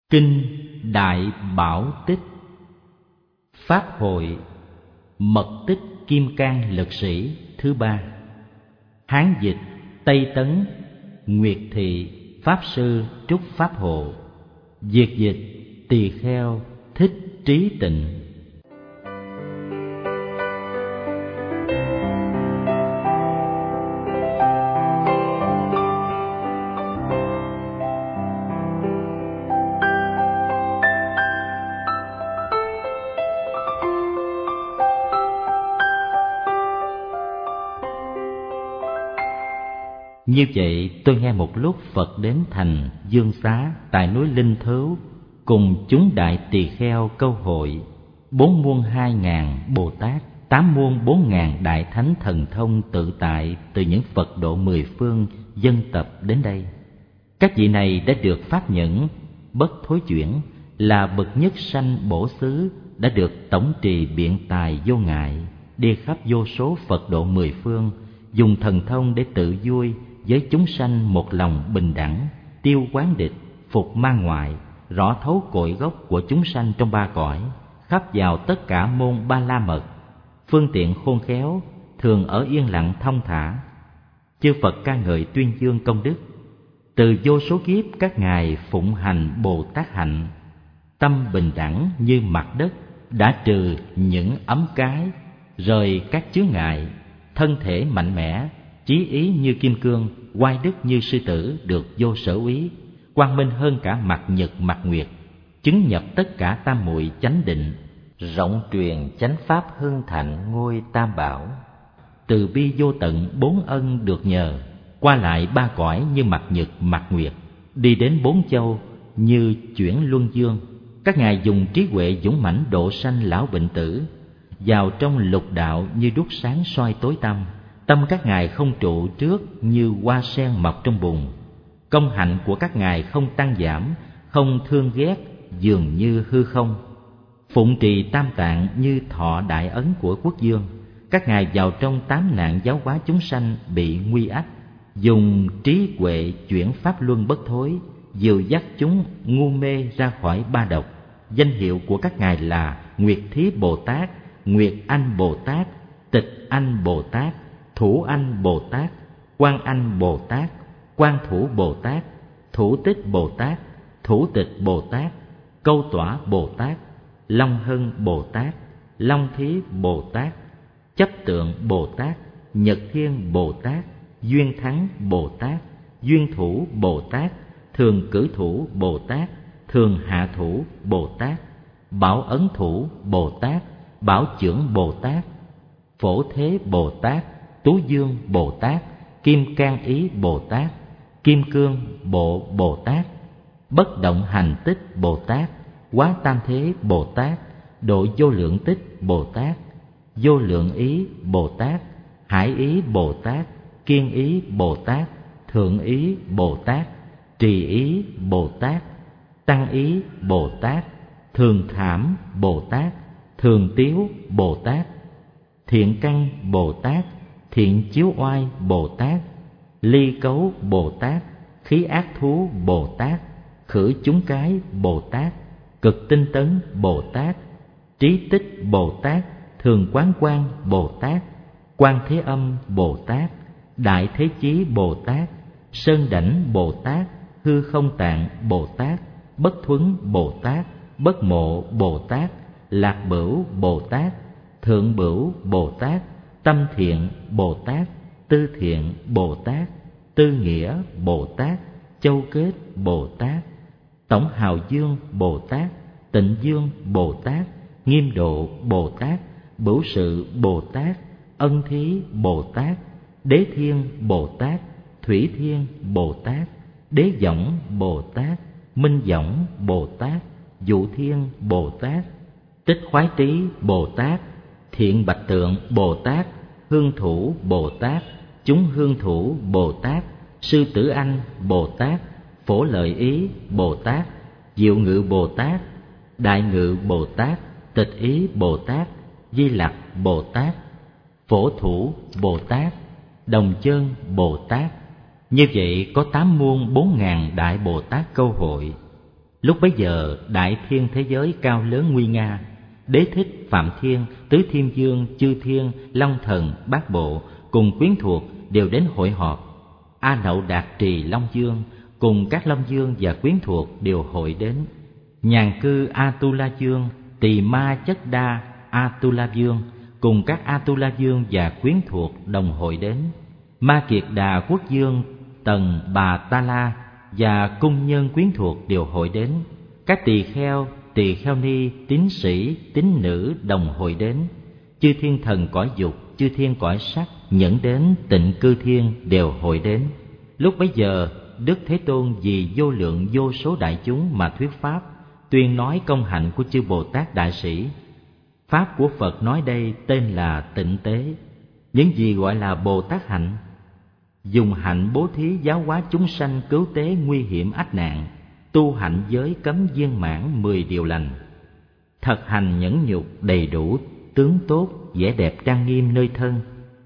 Kinh Đại Bảo Tích. Pháp hội Mật tích Kim Cang Lực Sĩ thứ 3. Hán dịch Tây Tấn Nguyệt Thị Pháp Sư Trúc Pháp Hộ. Việt dịch Tỳ Kheo Thích Trí Tịnh. Như vậy, tôi nghe một lúc Phật đến thành Dương Xá tại núi Linh Thứu, cùng chúng đại tỳ kheo câu hội, 4 muôn 2.000 Bồ Tát, 8 muôn 4.000 đại thánh thần thông tự tại từ những Phật độ 10 phương dân tập đến đây. Các vị này đã được pháp nhẫn, bất thối chuyển, là bậc nhất sanh bổ xứ, đã được tổng trì biện tài vô ngại, đi khắp vô số Phật độ 10 phương, dùng thần thông để tự vui với chúng sanh một lòng bình đẳng, tiêu quán địch, phục ma ngoại, rõ thấu cội gốc của chúng sanh trong 3 cõi, khắp vào tất cả môn Ba La Mật, phương tiện khôn khéo, thường ở yên lặng thông thả. Chư Phật ca ngợi tuyên dương công đức. Từ vô số kiếp các ngài phụng hành Bồ Tát hạnh, tâm bình đẳng như mặt đất, đã trừ những ấm cái, rời các chướng ngại, thân thể mạnh mẽ, chí ý như kim cương, oai đức như sư tử, được vô sở úy, quang minh hơn cả mặt nhật mặt nguyệt, chứng nhập tất cả tam muội chánh định, rộng truyền chánh pháp hưng thạnh ngôi tam bảo. Từ bi vô tận 4 ân được nhờ, qua lại 3 cõi như mặt nhật mặt nguyệt, đi đến 4 châu như chuyển luân dương. Các ngài dùng trí huệ dũng mãnh độ sanh lão bệnh tử, vào trong lục đạo như đuốc sáng soi tối tăm. Tâm các ngài không trụ trước như hoa sen mọc trong bùn. Công hạnh của các ngài không tăng giảm, không thương ghét, dường như hư không. Phụng trì tam tạng như thọ đại ấn của quốc dương. Các ngài vào trong 8 nạn giáo hóa chúng sanh bị nguy ách, dùng trí huệ chuyển pháp luân bất thối, dìu dắt chúng ngu mê ra khỏi 3 độc. Danh hiệu của các ngài là Nguyệt Thí Bồ Tát, Nguyệt Anh Bồ Tát, Tịch Anh Bồ Tát, Thủ Anh Bồ Tát, Quan Anh Bồ Tát, Quan Thủ Bồ Tát, Thủ Tích Bồ Tát, Thủ Tịch Bồ Tát, Câu Tỏa Bồ Tát, Long Hân Bồ Tát, Long Thí Bồ Tát, Chấp Tượng Bồ Tát, Nhật Thiên Bồ Tát, Duyên Thắng Bồ Tát, Duyên Thủ Bồ Tát, Thường Cử Thủ Bồ Tát, Thường Hạ Thủ Bồ Tát, Bảo Ấn Thủ Bồ Tát, Bảo Chưởng Bồ Tát, Phổ Thế Bồ Tát, Tú Dương Bồ Tát, Kim Cang Ý Bồ Tát, Kim Cương Bộ Bồ Tát, Bất Động Hành Tích Bồ Tát, Quá Tam Thế Bồ Tát, Độ Vô Lượng Tích Bồ Tát, Vô Lượng Ý Bồ Tát, Hải Ý Bồ Tát, Kiên Ý Bồ Tát, Thượng Ý Bồ Tát, Trì Ý Bồ Tát, Tăng Ý Bồ Tát, Thường Thảm Bồ Tát, Thường Tiếu Bồ Tát, Thiện Căn Bồ Tát, Thiện Chiếu Oai Bồ Tát, Ly Cấu Bồ Tát, Khí Ác Thú Bồ Tát, Khử Chúng Cái Bồ Tát, Cực Tinh Tấn Bồ Tát, Trí Tích Bồ Tát, Thường Quán Quan Bồ Tát, Quan Thế Âm Bồ Tát, Đại Thế Chí Bồ Tát, Sơn Đảnh Bồ Tát, Hư Không Tạng Bồ Tát, Bất Thuấn Bồ Tát, Bất Mộ Bồ Tát, Lạc Bửu Bồ Tát, Thượng Bửu Bồ Tát, Tâm Thiện Bồ Tát, Tư Thiện Bồ Tát, Tư Nghĩa Bồ Tát, Châu Kết Bồ Tát, Tổng Hào Dương Bồ Tát, Tịnh Dương Bồ Tát, Nghiêm Độ Bồ Tát, Bửu Sự Bồ Tát, Ân Thí Bồ Tát, Đế Thiên Bồ Tát, Thủy Thiên Bồ Tát, Đế Võng Bồ Tát, Minh Võng Bồ Tát, Dụ Thiên Bồ Tát, Tích Khoái Trí Bồ Tát, Thiện Bạch Tượng Bồ Tát, Hương Thủ Bồ Tát, Chúng Hương Thủ Bồ Tát, Sư Tử Anh Bồ Tát, Phổ Lợi Ý Bồ Tát, Diệu Ngự Bồ Tát, Đại Ngự Bồ Tát, Tịch Ý Bồ Tát, Di Lặc Bồ Tát, Phổ Thủ Bồ Tát, Đồng Chân Bồ Tát. Như vậy có 8 muôn 4.000 đại Bồ Tát câu hội. Lúc bấy giờ đại thiên thế giới cao lớn nguy nga, Đế Thích, Phạm Thiên, Tứ Thiên Vương, Chư Thiên, Long Thần, Bát Bộ cùng quyến thuộc đều đến hội họp. A Nậu Đạt Trì Long Dương cùng các Long Dương và quyến thuộc đều hội đến. Nhàn cư Atula Dương, Tỳ Ma Chất Đa Atula Dương cùng các Atula Dương và quyến thuộc đồng hội đến. Ma Kiệt Đà Quốc Dương, Tần Bà Ta La và cung nhân quyến thuộc đều hội đến. Các tỳ kheo ni, tín sĩ, tín nữ đồng hội đến. Chư thiên thần cõi dục, chư thiên cõi sắc, nhẫn đến Tịnh Cư Thiên đều hội đến. Lúc bấy giờ Đức Thế Tôn vì vô lượng vô số đại chúng mà thuyết pháp, tuyên nói công hạnh của chư Bồ Tát đại sĩ. Pháp của Phật nói đây tên là tịnh tế. Những gì gọi là Bồ Tát hạnh? Dùng hạnh bố thí giáo hóa chúng sanh cứu tế nguy hiểm ách nạn, tu hạnh giới cấm viên mãn 10 điều lành, thật hành nhẫn nhục đầy đủ, tướng tốt, vẻ đẹp trang nghiêm nơi thân,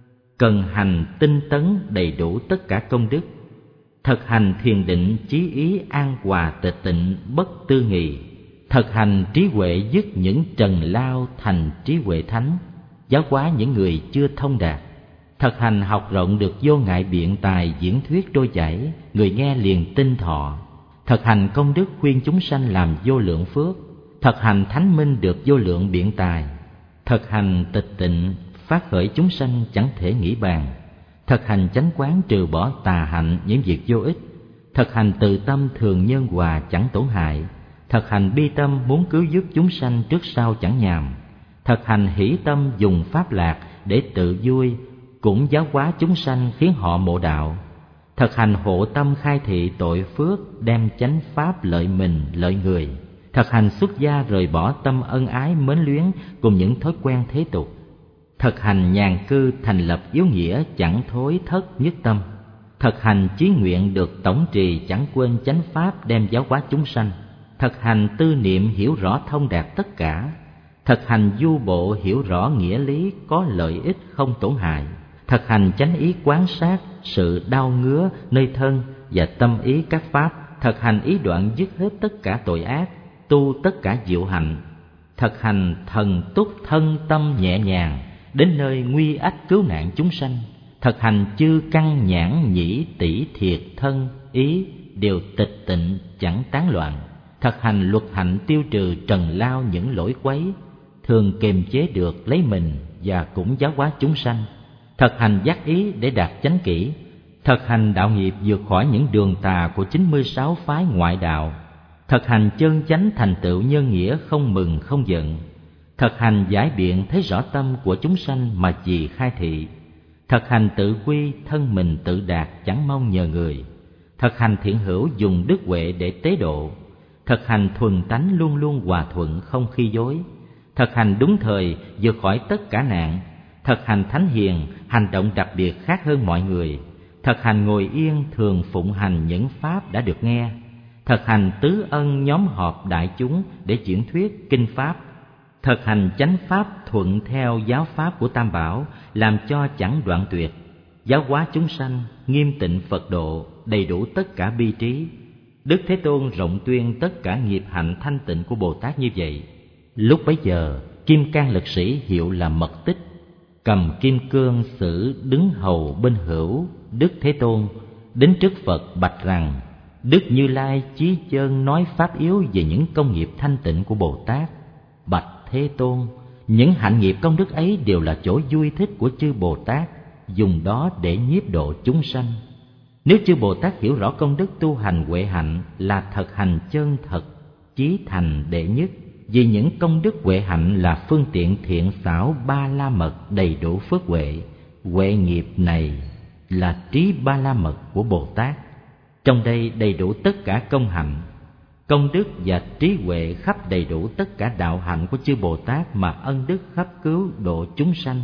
cần hành tinh tấn đầy đủ tất cả công đức, thực hành thiền định chí ý an hòa tịch tịnh bất tư nghì, thực hành trí huệ dứt những trần lao thành trí huệ thánh, giáo hóa những người chưa thông đạt, thực hành học rộng được vô ngại biện tài diễn thuyết trôi chảy, người nghe liền tin thọ, thực hành công đức khuyên chúng sanh làm vô lượng phước, thực hành thánh minh được vô lượng biện tài, thực hành tịch tịnh phát khởi chúng sanh chẳng thể nghĩ bàn, thực hành chánh quán trừ bỏ tà hạnh những việc vô ích, thực hành từ tâm thường nhân hòa chẳng tổn hại, thực hành bi tâm muốn cứu giúp chúng sanh trước sau chẳng nhàm, thực hành hỷ tâm dùng pháp lạc để tự vui, cũng giáo hóa chúng sanh khiến họ mộ đạo, thực hành hộ tâm khai thị tội phước đem chánh pháp lợi mình lợi người, thực hành xuất gia rời bỏ tâm ân ái mến luyến cùng những thói quen thế tục, thực hành nhàn cư thành lập yếu nghĩa chẳng thối thất nhất tâm, thực hành chí nguyện được tổng trì chẳng quên chánh pháp đem giáo hóa chúng sanh, thực hành tư niệm hiểu rõ thông đạt tất cả, thực hành du bộ hiểu rõ nghĩa lý có lợi ích không tổn hại, thực hành chánh ý quán sát sự đau ngứa nơi thân và tâm ý các pháp, thực hành ý đoạn dứt hết tất cả tội ác, tu tất cả diệu hạnh, thực hành thần túc thân tâm nhẹ nhàng đến nơi nguy ách cứu nạn chúng sanh, thực hành chư căn nhãn nhĩ tỷ thiệt thân ý đều tịch tịnh chẳng tán loạn, thực hành luật hạnh tiêu trừ trần lao những lỗi quấy, thường kiềm chế được lấy mình và cũng giáo hóa chúng sanh, thực hành giác ý để đạt chánh kỷ, thực hành đạo nghiệp vượt khỏi những đường tà của 96 phái ngoại đạo, thực hành chân chánh thành tựu nhân nghĩa không mừng không giận, thực hành giải biện thấy rõ tâm của chúng sanh mà trì khai thị, thực hành tự quy thân mình tự đạt chẳng mong nhờ người, thực hành thiện hữu dùng đức huệ để tế độ, thực hành thuần tánh luôn luôn hòa thuận không khi dối, thực hành đúng thời vượt khỏi tất cả nạn, thực hành thánh hiền hành động đặc biệt khác hơn mọi người, thực hành ngồi yên thường phụng hành những pháp đã được nghe, thực hành tứ ân nhóm họp đại chúng để diễn thuyết kinh pháp, thực hành chánh pháp thuận theo giáo pháp của Tam Bảo làm cho chẳng đoạn tuyệt, giáo hóa chúng sanh nghiêm tịnh Phật độ đầy đủ tất cả bi trí. Đức Thế Tôn rộng tuyên tất cả nghiệp hạnh thanh tịnh của Bồ Tát như vậy. Lúc bấy giờ Kim Cang Lực Sĩ hiệu là Mật Tích cầm kim cương sử đứng hầu bên hữu Đức Thế Tôn, đến trước Phật bạch rằng: Đức Như Lai chí chân nói pháp yếu về những công nghiệp thanh tịnh của Bồ Tát. Bạch Thế Tôn, những hạnh nghiệp công đức ấy đều là chỗ vui thích của chư Bồ Tát, dùng đó để nhiếp độ chúng sanh. Nếu chư Bồ Tát hiểu rõ công đức tu hành huệ hạnh là thực hành chân thật, chí thành đệ nhất, vì những công đức huệ hạnh là phương tiện thiện xảo ba la mật đầy đủ phước huệ. Huệ nghiệp này là trí ba la mật của Bồ Tát. Trong đây đầy đủ tất cả công hạnh, công đức và trí huệ khắp đầy đủ tất cả đạo hạnh của chư Bồ Tát mà ân đức khắp cứu độ chúng sanh.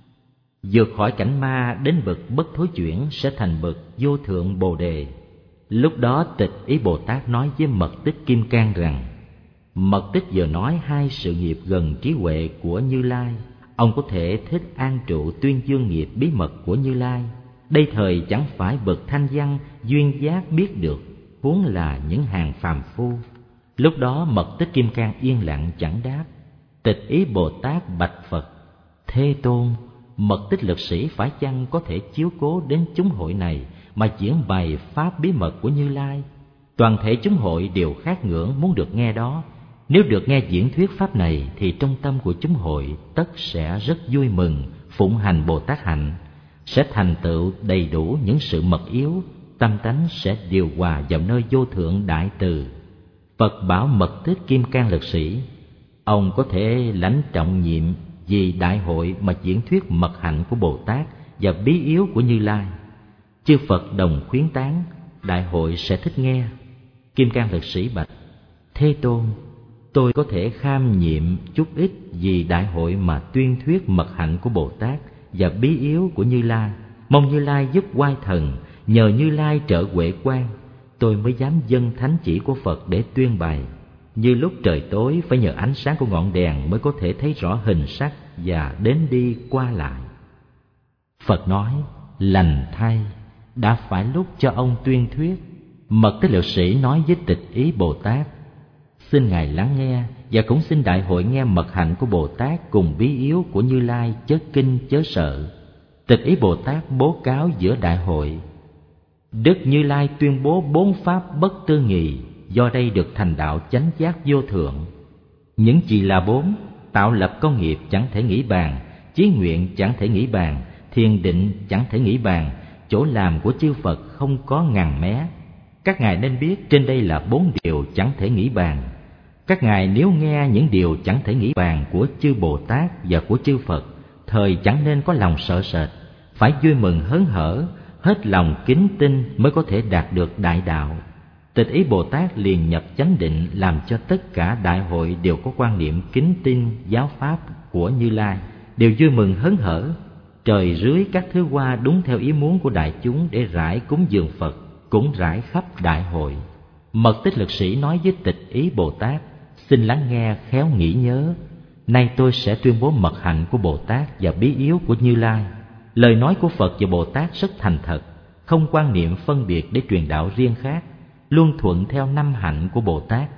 Vượt khỏi cảnh ma đến bậc bất thối chuyển sẽ thành bậc vô thượng Bồ Đề. Lúc đó Tịch Ý Bồ Tát nói với Mật Tích Kim Cang rằng: Mật Tích vừa nói hai sự nghiệp gần trí huệ của Như Lai, ông có thể thích an trụ tuyên dương nghiệp bí mật của Như Lai. Đây thời chẳng phải bậc thanh văn duyên giác biết được, huống là những hàng phàm phu. Lúc đó Mật Tích Kim Cang yên lặng chẳng đáp. Tịch Ý Bồ Tát bạch Phật: Thế Tôn, Mật Tích Lực Sĩ phải chăng có thể chiếu cố đến chúng hội này mà diễn bày pháp bí mật của Như Lai? Toàn thể chúng hội đều khát ngưỡng muốn được nghe đó. Nếu được nghe diễn thuyết pháp này thì trong tâm của chúng hội tất sẽ rất vui mừng, phụng hành Bồ Tát hạnh, sẽ thành tựu đầy đủ những sự mật yếu, tâm tánh sẽ điều hòa vào nơi vô thượng đại từ. Phật bảo Mật Tích Kim Cang Lực Sĩ: Ông có thể lãnh trọng nhiệm vì đại hội mà diễn thuyết mật hạnh của Bồ Tát và bí yếu của Như Lai. Chư Phật đồng khuyến tán, đại hội sẽ thích nghe. Kim Cang Lực Sĩ bạch: Thế Tôn, tôi có thể kham nhiệm chút ít vì đại hội mà tuyên thuyết mật hạnh của Bồ Tát và bí yếu của Như Lai. Mong Như Lai giúp oai thần, nhờ Như Lai trợ huệ quang, tôi mới dám dâng thánh chỉ của Phật để tuyên bày. Như lúc trời tối phải nhờ ánh sáng của ngọn đèn mới có thể thấy rõ hình sắc và đến đi qua lại. Phật nói: Lành thay, đã phải lúc cho ông tuyên thuyết. Mật Tích Lực Sĩ nói với Tịch Ý Bồ Tát: Xin Ngài lắng nghe, và cũng xin đại hội nghe mật hạnh của Bồ Tát cùng bí yếu của Như Lai, chớ kinh chớ sợ. Tịch Ý Bồ Tát bố cáo giữa đại hội: Đức Như Lai tuyên bố 4 pháp bất tư nghì, do đây được thành đạo chánh giác vô thượng. Những gì là 4? Tạo lập công nghiệp chẳng thể nghĩ bàn, chí nguyện chẳng thể nghĩ bàn, thiền định chẳng thể nghĩ bàn, chỗ làm của chư Phật không có ngàn mé. Các ngài nên biết trên đây là 4 điều chẳng thể nghĩ bàn. Các ngài nếu nghe những điều chẳng thể nghĩ bàn của chư Bồ Tát và của chư Phật, thời chẳng nên có lòng sợ sệt, phải vui mừng hớn hở, hết lòng kính tin mới có thể đạt được đại đạo. Tịch Ý Bồ Tát liền nhập chánh định, làm cho tất cả đại hội đều có quan niệm kính tin giáo pháp của Như Lai, đều vui mừng hớn hở. Trời rưới các thứ hoa đúng theo ý muốn của đại chúng để rải cúng dường Phật, cũng rải khắp đại hội. Mật Tích Lực Sĩ nói với Tịch Ý Bồ Tát: Xin lắng nghe khéo nghĩ nhớ. Nay tôi sẽ tuyên bố mật hạnh của Bồ Tát và bí yếu của Như Lai. Lời nói của Phật và Bồ Tát rất thành thật, không quan niệm phân biệt để truyền đạo riêng khác, luôn thuận theo 5 hạnh của Bồ Tát.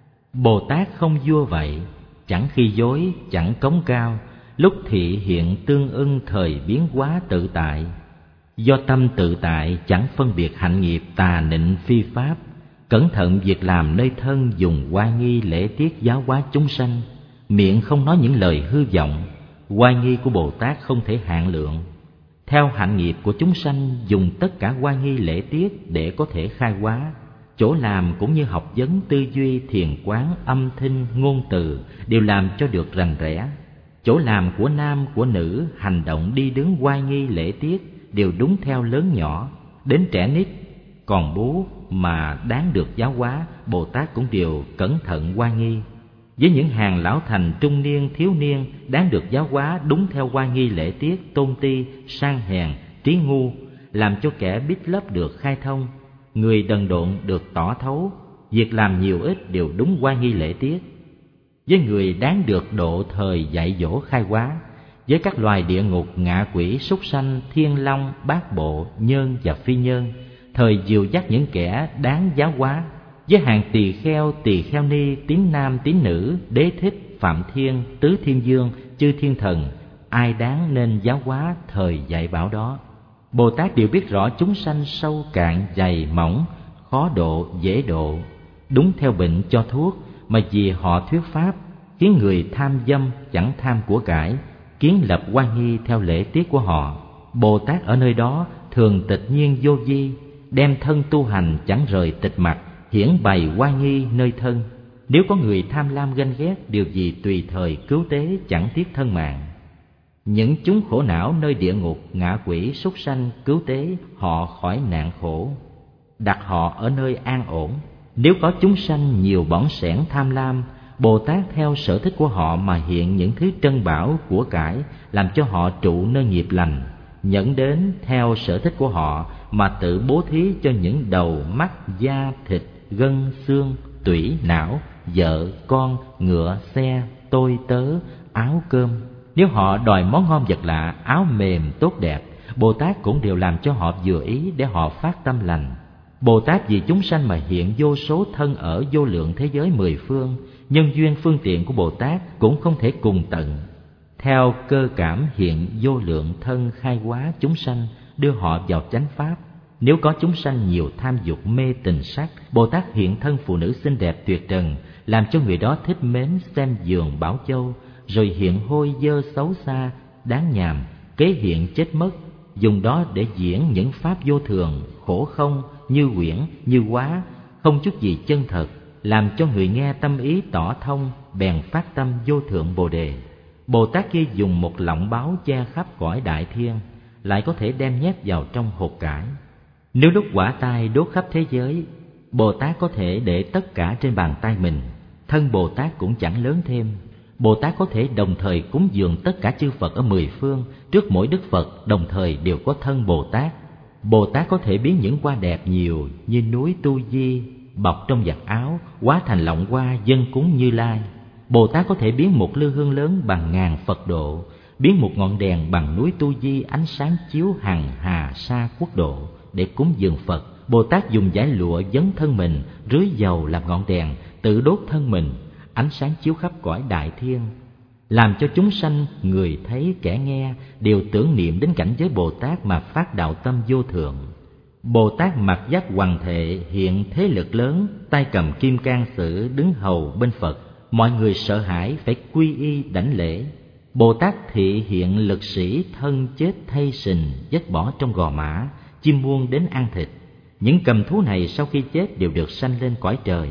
Bồ Tát không vua vậy, chẳng khi dối, chẳng cống cao, lúc thị hiện tương ưng thời biến hóa tự tại. Do tâm tự tại chẳng phân biệt hạnh nghiệp tà nịnh phi pháp, cẩn thận việc làm nơi thân dùng oai nghi lễ tiết giáo hóa chúng sanh, miệng không nói những lời hư vọng. Oai nghi của Bồ Tát không thể hạn lượng. Theo hạnh nghiệp của chúng sanh dùng tất cả oai nghi lễ tiết để có thể khai hóa. Chỗ làm cũng như học vấn, tư duy, thiền quán, âm thanh, ngôn từ đều làm cho được rành rẽ. Chỗ làm của nam, của nữ, hành động đi đứng oai nghi lễ tiết đều đúng theo lớn nhỏ, đến trẻ nít còn bú mà đáng được giáo hóa, Bồ Tát cũng đều cẩn thận oai nghi. Với những hàng lão thành, trung niên, thiếu niên đáng được giáo hóa đúng theo oai nghi lễ tiết, tôn ti, sang hèn, trí ngu, làm cho kẻ biết lớp được khai thông, người đần độn được tỏ thấu, việc làm nhiều ít đều đúng oai nghi lễ tiết. Với người đáng được độ thời dạy dỗ khai hóa, với các loài địa ngục, ngạ quỷ, súc sanh, thiên long, bát bộ, nhân và phi nhân, thời dìu dắt những kẻ đáng giáo hóa. Với hàng tỳ kheo ni, tín nam tín nữ, đế thích, phạm thiên, tứ thiên dương, chư thiên thần, ai đáng nên giáo hóa thời dạy bảo đó. Bồ Tát đều biết rõ chúng sanh sâu cạn, dày mỏng, khó độ, dễ độ, đúng theo bệnh cho thuốc, mà vì họ thuyết pháp khiến người tham dâm chẳng tham của cải, kiến lập oai nghi theo lễ tiết của họ. Bồ Tát ở nơi đó thường tịch nhiên vô vi, đem thân tu hành chẳng rời tịch mặt, hiển bày oai nghi nơi thân. Nếu có người tham lam ganh ghét, điều gì tùy thời cứu tế, chẳng tiếc thân mạng. Những chúng khổ não nơi địa ngục, ngạ quỷ, súc sanh cứu tế họ khỏi nạn khổ, đặt họ ở nơi an ổn. Nếu có chúng sanh nhiều bỏng sẻn tham lam, Bồ Tát theo sở thích của họ mà hiện những thứ trân bảo của cải, làm cho họ trụ nơi nghiệp lành. Nhẫn đến theo sở thích của họ mà tự bố thí cho những đầu, mắt, da, thịt, gân, xương, tủy, não, vợ, con, ngựa, xe, tôi tớ, áo cơm. Nếu họ đòi món ngon vật lạ, áo mềm tốt đẹp, Bồ Tát cũng đều làm cho họ vừa ý để họ phát tâm lành. Bồ Tát vì chúng sanh mà hiện vô số thân ở vô lượng thế giới mười phương, nhân duyên phương tiện của Bồ Tát cũng không thể cùng tận. Theo cơ cảm hiện vô lượng thân khai hóa chúng sanh, đưa họ vào chánh pháp. Nếu có chúng sanh nhiều tham dục mê tình sắc, Bồ Tát hiện thân phụ nữ xinh đẹp tuyệt trần, làm cho người đó thích mến xem giường bảo châu, rồi hiện hôi dơ xấu xa, đáng nhàm, kế hiện chết mất, dùng đó để diễn những pháp vô thường, khổ không, như quyển, như hóa, không chút gì chân thật, làm cho người nghe tâm ý tỏ thông, bèn phát tâm vô thượng Bồ Đề. Bồ Tát kia dùng một lọng báo che khắp cõi đại thiên, lại có thể đem nhét vào trong hột cải. Nếu đốt hỏa tai đốt khắp thế giới, Bồ Tát có thể để tất cả trên bàn tay mình, thân Bồ Tát cũng chẳng lớn thêm. Bồ Tát có thể đồng thời cúng dường tất cả chư Phật ở mười phương, trước mỗi Đức Phật đồng thời đều có thân Bồ Tát. Bồ Tát có thể biến những hoa đẹp nhiều như núi Tu Di bọc trong giặt áo, hóa thành lọng hoa dâng cúng Như Lai. Bồ Tát có thể biến một lư hương lớn bằng ngàn Phật độ, biến một ngọn đèn bằng núi Tu Di ánh sáng chiếu hằng hà sa quốc độ để cúng dường Phật. Bồ Tát dùng dải lụa vấn thân mình, rưới dầu làm ngọn đèn, tự đốt thân mình, ánh sáng chiếu khắp cõi đại thiên, làm cho chúng sanh người thấy kẻ nghe đều tưởng niệm đến cảnh giới Bồ Tát mà phát đạo tâm vô thượng. Bồ Tát mặc giáp hoàng thệ hiện thế lực lớn, tay cầm kim cang sử đứng hầu bên Phật, mọi người sợ hãi phải quy y đảnh lễ. Bồ Tát thị hiện lực sĩ thân chết thay sình vết bỏ trong gò mã, chim muôn đến ăn thịt. Những cầm thú này sau khi chết đều được sanh lên cõi trời.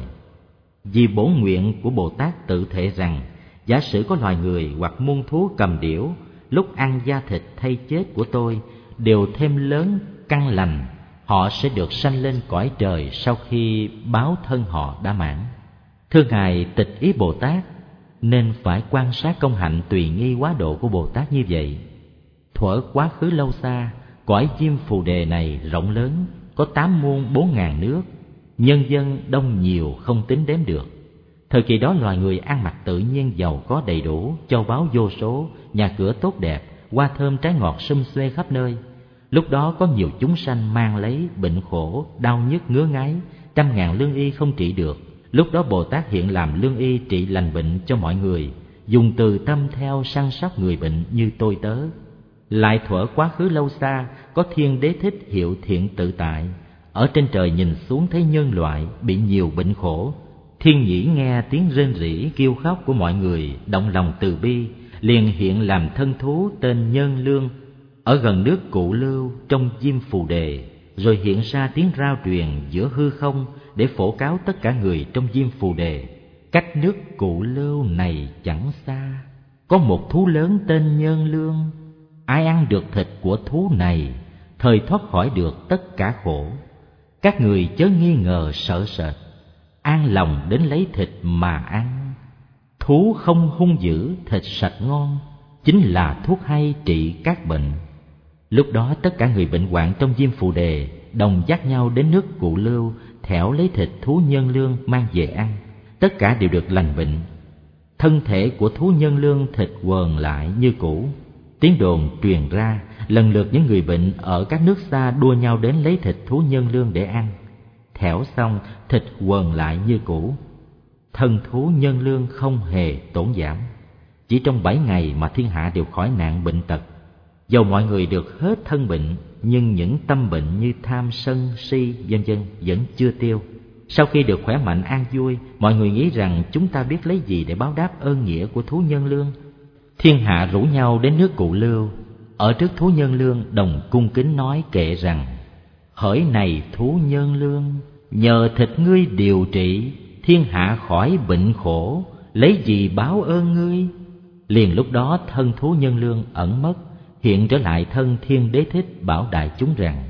Vì bổn nguyện của Bồ Tát tự thệ rằng, giả sử có loài người hoặc muôn thú cầm điểu, lúc ăn da thịt thay chết của tôi đều thêm lớn căn lành, họ sẽ được sanh lên cõi trời sau khi báo thân họ đã mãn. Thưa Ngài Tịch Ý Bồ Tát, nên phải quan sát công hạnh tùy nghi quá độ của Bồ Tát như vậy. Thuở quá khứ lâu xa, cõi Diêm Phù Đề này rộng lớn, có 8 muôn 4.000 nước, nhân dân đông nhiều không tính đếm được. Thời kỳ đó loài người ăn mặc tự nhiên giàu có đầy đủ, châu báu vô số, nhà cửa tốt đẹp, hoa thơm trái ngọt sum xuê khắp nơi. Lúc đó có nhiều chúng sanh mang lấy bệnh khổ, đau nhức ngứa ngáy, 100.000 lương y không trị được. Lúc đó Bồ Tát hiện làm lương y trị lành bệnh cho mọi người, dùng từ tâm theo săn sóc người bệnh như tôi tớ. Lại thuở quá khứ lâu xa, có Thiên Đế Thích hiệu Thiện Tự Tại, ở trên trời nhìn xuống thấy nhân loại bị nhiều bệnh khổ. Thiên Nhĩ nghe tiếng rên rỉ kêu khóc của mọi người, động lòng từ bi, liền hiện làm thân thú tên Nhân Lương ở gần nước Cụ Lưu trong Diêm Phù Đề, rồi hiện ra tiếng rao truyền giữa hư không để phổ cáo tất cả người trong Diêm Phù Đề. Cách nước Cụ Lưu này chẳng xa, có một thú lớn tên Nhân Lương. Ai ăn được thịt của thú này, thời thoát khỏi được tất cả khổ. Các người chớ nghi ngờ sợ sệt, an lòng đến lấy thịt mà ăn. Thú không hung dữ, thịt sạch ngon, chính là thuốc hay trị các bệnh. Lúc đó tất cả người bệnh hoạn trong Diêm Phù Đề đồng dắt nhau đến nước Cụ Lưu, thẻo lấy thịt thú Nhân Lương mang về ăn. Tất cả đều được lành bệnh. Thân thể của thú Nhân Lương thịt quờn lại như cũ. Tiếng đồn truyền ra, lần lượt những người bệnh ở các nước xa đua nhau đến lấy thịt thú Nhân Lương để ăn. Thẻo xong, thịt quờn lại như cũ. Thân thú Nhân Lương không hề tổn giảm. Chỉ trong 7 ngày mà thiên hạ đều khỏi nạn bệnh tật. Dầu mọi người được hết thân bệnh, nhưng những tâm bệnh như tham sân si vân vân vẫn chưa tiêu. Sau khi được khỏe mạnh an vui, mọi người nghĩ rằng chúng ta biết lấy gì để báo đáp ơn nghĩa của thú Nhân Lương. Thiên hạ rủ nhau đến nước Cụ Lưu, ở trước thú Nhân Lương đồng cung kính nói kệ rằng: hỡi này thú Nhân Lương, nhờ thịt ngươi điều trị, thiên hạ khỏi bệnh khổ, lấy gì báo ơn ngươi? Liền lúc đó thân thú Nhân Lương ẩn mất, hiện trở lại thân Thiên Đế Thích, bảo đại chúng rằng: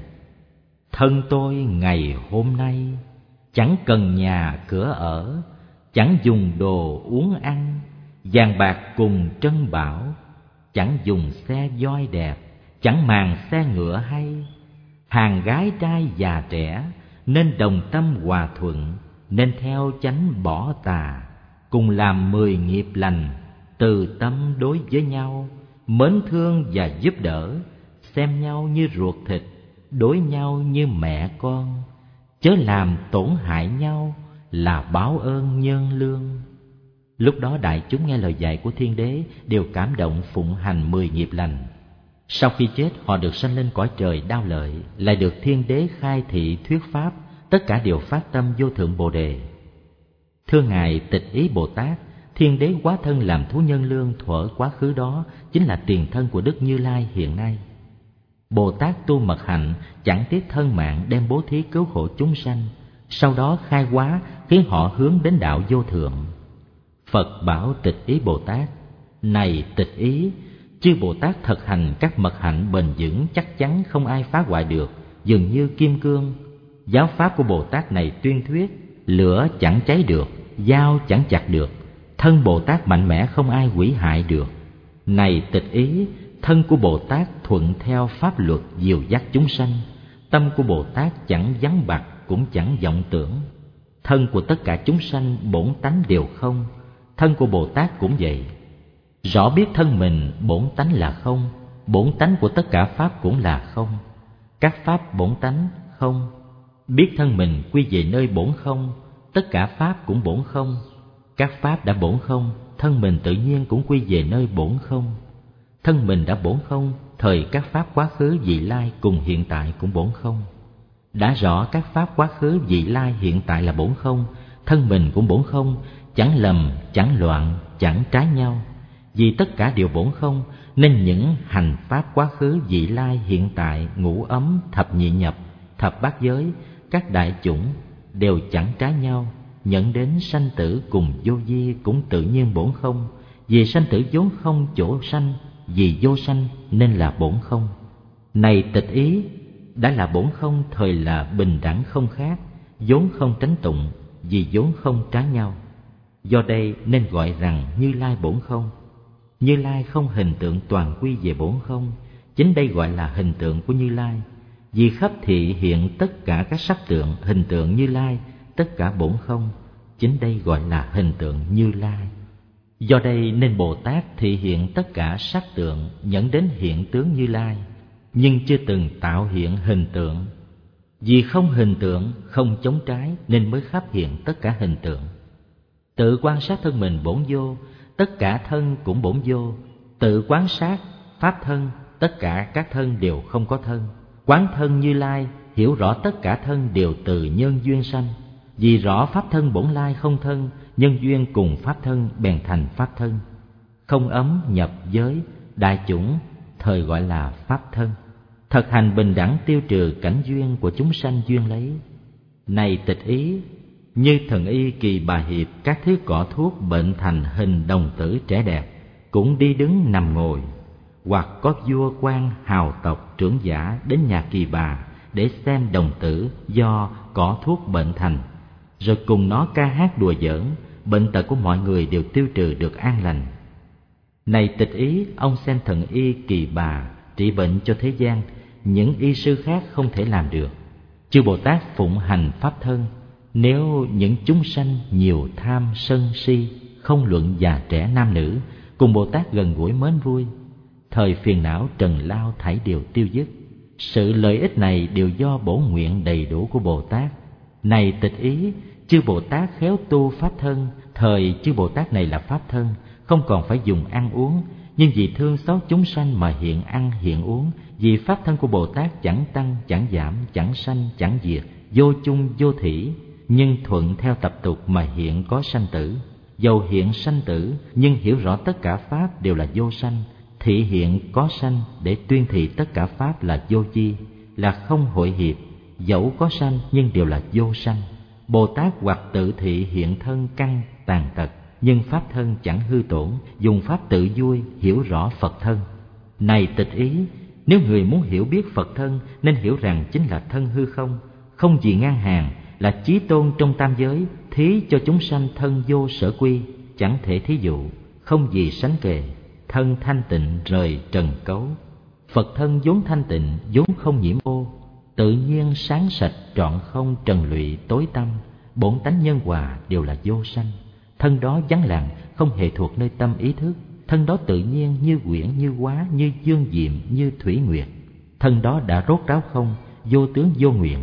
thân tôi ngày hôm nay chẳng cần nhà cửa ở, chẳng dùng đồ uống ăn, vàng bạc cùng trân bảo, chẳng dùng xe voi đẹp, chẳng màng xe ngựa hay. Hàng gái trai già trẻ nên đồng tâm hòa thuận, nên theo chánh bỏ tà, cùng làm 10 nghiệp lành, từ tâm đối với nhau, mến thương và giúp đỡ, xem nhau như ruột thịt, đối nhau như mẹ con. chớ làm tổn hại nhau là báo ơn nhân lương. Lúc đó đại chúng nghe lời dạy của Thiên Đế đều cảm động phụng hành 10 nghiệp lành. Sau khi chết họ được sanh lên cõi trời Đao Lợi, lại được Thiên Đế khai thị thuyết pháp, tất cả đều phát tâm vô thượng Bồ Đề. Thưa Ngài Tịch Ý Bồ Tát, Thiên Đế hóa thân làm thú nhân lương thuở quá khứ đó chính là tiền thân của Đức Như Lai hiện nay. Bồ Tát tu mật hạnh, chẳng tiếc thân mạng đem bố thí cứu hộ chúng sanh, sau đó khai hóa khiến họ hướng đến đạo vô thượng. Phật bảo Tịch Ý Bồ Tát: này Tịch Ý, chư Bồ Tát thực hành các mật hạnh bền vững chắc chắn không ai phá hoại được, dường như kim cương. Giáo pháp của Bồ Tát này tuyên thuyết, lửa chẳng cháy được, dao chẳng chặt được, thân Bồ Tát mạnh mẽ không ai hủy hại được. Này Tịch Ý, thân của Bồ Tát thuận theo pháp luật dìu dắt chúng sanh, tâm của Bồ Tát chẳng vắng bặt cũng chẳng vọng tưởng. Thân của tất cả chúng sanh bổn tánh đều không, thân của Bồ Tát cũng vậy. Rõ biết thân mình bổn tánh là không, bổn tánh của tất cả pháp cũng là không. Các pháp bổn tánh không, biết thân mình quy về nơi bổn không, tất cả pháp cũng bổn không. Các pháp đã bổn không, thân mình tự nhiên cũng quy về nơi bổn không. Thân mình đã bổn không, thời các pháp quá khứ vị lai cùng hiện tại cũng bổn không. Đã rõ các pháp quá khứ vị lai hiện tại là bổn không, thân mình cũng bổn không, chẳng lầm, chẳng loạn, chẳng trái nhau. Vì tất cả đều bổn không, nên những hành pháp quá khứ vị lai hiện tại, ngũ ấm, thập nhị nhập, thập bát giới, các đại chủng đều chẳng trái nhau. Nhận đến sanh tử cùng vô vi cũng tự nhiên bổn không. Vì sanh tử vốn không chỗ sanh, vì vô sanh nên là bổn không. Này Tịch Ý, đã là bổn không thời là bình đẳng không khác, vốn không tránh tụng, vì vốn không trái nhau. Do đây nên gọi rằng Như Lai bổn không. Như Lai không hình tượng toàn quy về bổn không, chính đây gọi là hình tượng của Như Lai. Vì khắp thị hiện tất cả các sắc tượng hình tượng Như Lai, tất cả bổn không, chính đây gọi là hình tượng Như Lai. Do đây nên Bồ Tát thị hiện tất cả sắc tượng dẫn đến hiện tướng Như Lai, nhưng chưa từng tạo hiện hình tượng. Vì không hình tượng, không chống trái nên mới khắp hiện tất cả hình tượng. Tự quan sát thân mình bổn vô, tất cả thân cũng bổn vô. Tự quan sát pháp thân, tất cả các thân đều không có thân. Quán thân Như Lai, hiểu rõ tất cả thân đều từ nhân duyên sanh. Vì rõ pháp thân bổn lai không thân, nhân duyên cùng pháp thân bèn thành pháp thân. Không ấm nhập giới, đại chủng, thời gọi là pháp thân. Thực hành bình đẳng tiêu trừ cảnh duyên của chúng sanh duyên lấy. Này Tịch Ý, như thần y Kỳ Bà Hiệp, các thứ cỏ thuốc bệnh thành hình đồng tử trẻ đẹp, cũng đi đứng nằm ngồi. Hoặc có vua quan hào tộc trưởng giả đến nhà Kỳ Bà để xem đồng tử do cỏ thuốc bệnh thành, rồi cùng nó ca hát đùa giỡn, bệnh tật của mọi người đều tiêu trừ được an lành. Này Tịch Ý, ông xem thần y Kỳ Bà trị bệnh cho thế gian, những y sư khác không thể làm được. Chư Bồ Tát phụng hành pháp thân, nếu những chúng sanh nhiều tham sân si, không luận già trẻ nam nữ, cùng Bồ Tát gần gũi mến vui, thời phiền não trần lao thảy đều tiêu dứt. Sự lợi ích này đều do bổ nguyện đầy đủ của Bồ Tát. Này Tịch Ý, chư Bồ Tát khéo tu pháp thân, thời chư Bồ Tát này là pháp thân, không còn phải dùng ăn uống, nhưng vì thương xót chúng sanh mà hiện ăn hiện uống. Vì pháp thân của Bồ Tát chẳng tăng, chẳng giảm, chẳng sanh, chẳng diệt, vô chung vô thủy, nhưng thuận theo tập tục mà hiện có sanh tử. Dầu hiện sanh tử, nhưng hiểu rõ tất cả pháp đều là vô sanh, thị hiện có sanh để tuyên thị tất cả pháp là vô chi, là không hội hiệp. Dẫu có sanh nhưng đều là vô sanh. Bồ Tát hoặc tự thị hiện thân căn tàn tật, nhưng pháp thân chẳng hư tổn, dùng pháp tự vui hiểu rõ Phật thân. Này Tịch Ý, nếu người muốn hiểu biết Phật thân nên hiểu rằng chính là thân hư không, không gì ngang hàng, là chí tôn trong tam giới, thí cho chúng sanh thân vô sở quy, chẳng thể thí dụ, không gì sánh kề. Thân thanh tịnh rời trần cấu, Phật thân vốn thanh tịnh, vốn không nhiễm ô, tự nhiên sáng sạch trọn không trần lụy tối tăm. Bổn tánh nhân hòa đều là vô sanh. Thân đó vắng lặng, không hề thuộc nơi tâm ý thức. Thân đó tự nhiên như quyển, như hóa, như dương diệm, như thủy nguyệt. Thân đó đã rốt ráo không, vô tướng vô nguyện.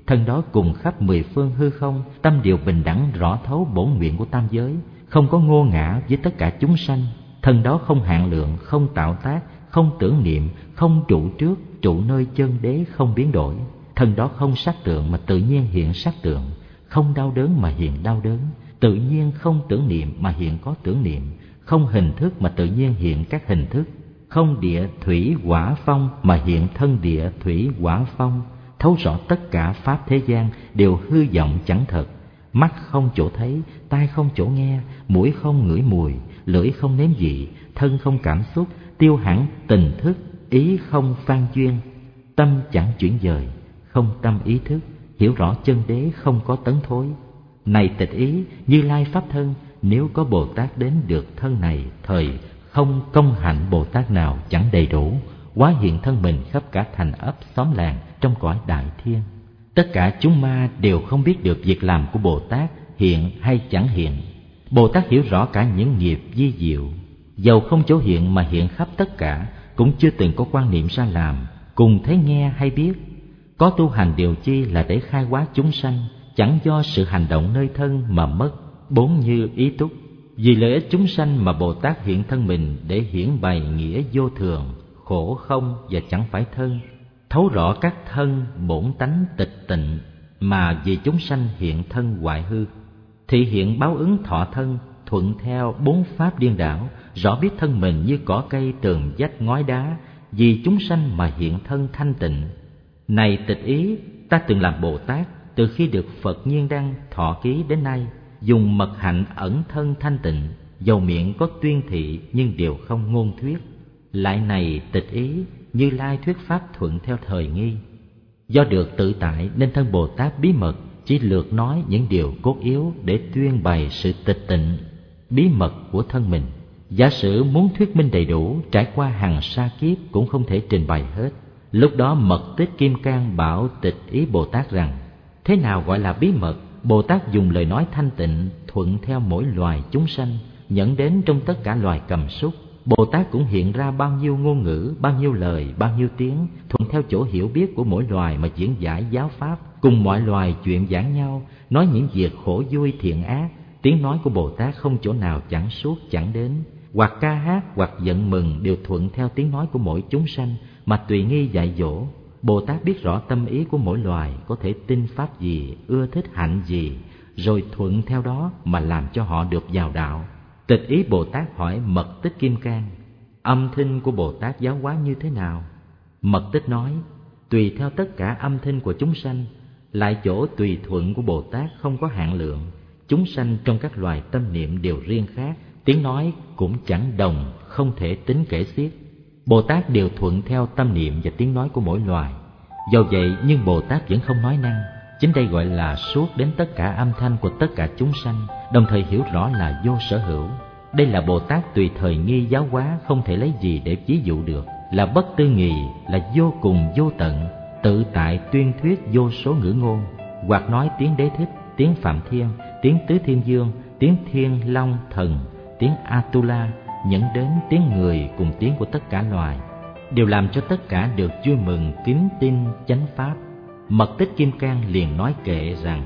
thân đó cùng khắp mười phương hư không, tâm điều bình đẳng rõ thấu bổn nguyện của tam giới, không có ngô ngã với tất cả chúng sanh. Thân đó không hạn lượng, không tạo tác, không tưởng niệm, không trụ trước, trụ nơi chân đế không biến đổi. Thân đó không sắc tượng mà tự nhiên hiện sắc tượng, không đau đớn mà hiện đau đớn, tự nhiên không tưởng niệm mà hiện có tưởng niệm, không hình thức mà tự nhiên hiện các hình thức, không địa thủy hỏa phong mà hiện thân địa thủy hỏa phong. Thấu rõ tất cả pháp thế gian đều hư vọng chẳng thật. Mắt không chỗ thấy, tai không chỗ nghe, mũi không ngửi mùi, lưỡi không nếm vị, thân không cảm xúc, tiêu hẳn tình thức, ý không phan duyên, tâm chẳng chuyển dời, không tâm ý thức, hiểu rõ chân đế không có tấn thối. Này tịch ý, Như Lai pháp thân, nếu có Bồ Tát đến được thân này, thời không công hạnh Bồ Tát nào chẳng đầy đủ, hóa hiện thân mình khắp cả thành ấp xóm làng trong cõi đại thiên. Tất cả chúng ma đều không biết được việc làm của Bồ Tát hiện hay chẳng hiện. Bồ Tát hiểu rõ cả những nghiệp vi diệu, dầu không chỗ hiện mà hiện khắp tất cả, cũng chưa từng có quan niệm ra làm, cùng thấy nghe hay biết. Có tu hành điều chi là để khai hóa chúng sanh, chẳng do sự hành động nơi thân mà mất bốn như ý túc. Vì lợi ích chúng sanh mà Bồ Tát hiện thân mình để hiển bày nghĩa vô thường, khổ không và chẳng phải thân, thấu rõ các thân bổn tánh tịch tịnh, mà vì chúng sanh hiện thân hoại hư, thị hiện báo ứng thọ thân, thuận theo bốn pháp điên đảo, rõ biết thân mình như cỏ cây tường vách ngói đá, vì chúng sanh mà hiện thân thanh tịnh. Này tịch ý, ta từng làm Bồ Tát từ khi được Phật Nhiên Đăng thọ ký đến nay, dùng mật hạnh ẩn thân thanh tịnh, dầu miệng có tuyên thị nhưng đều không ngôn thuyết. Lại này tịch ý, Như Lai thuyết pháp thuận theo thời nghi. Do được tự tại nên thân Bồ Tát bí mật chỉ lược nói những điều cốt yếu để tuyên bày sự tịch tịnh bí mật của thân mình. Giả sử muốn thuyết minh đầy đủ, trải qua hàng sa kiếp cũng không thể trình bày hết. Lúc đó Mật Tích Kim Cang bảo tịch ý Bồ Tát rằng: thế nào gọi là bí mật? Bồ Tát dùng lời nói thanh tịnh thuận theo mỗi loài chúng sanh, nhận đến trong tất cả loài cầm súc. Bồ Tát cũng hiện ra bao nhiêu ngôn ngữ, bao nhiêu lời, bao nhiêu tiếng, thuận theo chỗ hiểu biết của mỗi loài mà diễn giải giáo pháp, cùng mọi loài chuyện giảng nhau, nói những việc khổ vui thiện ác. Tiếng nói của Bồ Tát không chỗ nào chẳng suốt chẳng đến, hoặc ca hát hoặc giận mừng đều thuận theo tiếng nói của mỗi chúng sanh mà tùy nghi dạy dỗ. Bồ Tát biết rõ tâm ý của mỗi loài, có thể tin pháp gì, ưa thích hạnh gì, rồi thuận theo đó mà làm cho họ được vào đạo. Tịch ý Bồ Tát hỏi Mật Tích Kim Cang: âm thanh của Bồ Tát giáo hóa như thế nào? Mật Tích nói: tùy theo tất cả âm thanh của chúng sanh, lại chỗ tùy thuận của Bồ Tát không có hạn lượng. Chúng sanh trong các loài tâm niệm đều riêng khác, tiếng nói cũng chẳng đồng, không thể tính kể xiết. Bồ Tát đều thuận theo tâm niệm và tiếng nói của mỗi loài. Do vậy nhưng Bồ Tát vẫn không nói năng. Chính đây gọi là suốt đến tất cả âm thanh của tất cả chúng sanh, đồng thời hiểu rõ là vô sở hữu. Đây là Bồ Tát tùy thời nghi giáo hóa, không thể lấy gì để ví dụ được, là bất tư nghì, là vô cùng vô tận, tự tại tuyên thuyết vô số ngữ ngôn, hoặc nói tiếng Đế Thích, tiếng Phạm Thiên, tiếng Tứ Thiên Dương, tiếng Thiên Long Thần, tiếng Atula, dẫn đến tiếng người cùng tiếng của tất cả loài, đều làm cho tất cả được vui mừng kính tin chánh pháp. Mật Tích Kim Cang liền nói kệ rằng: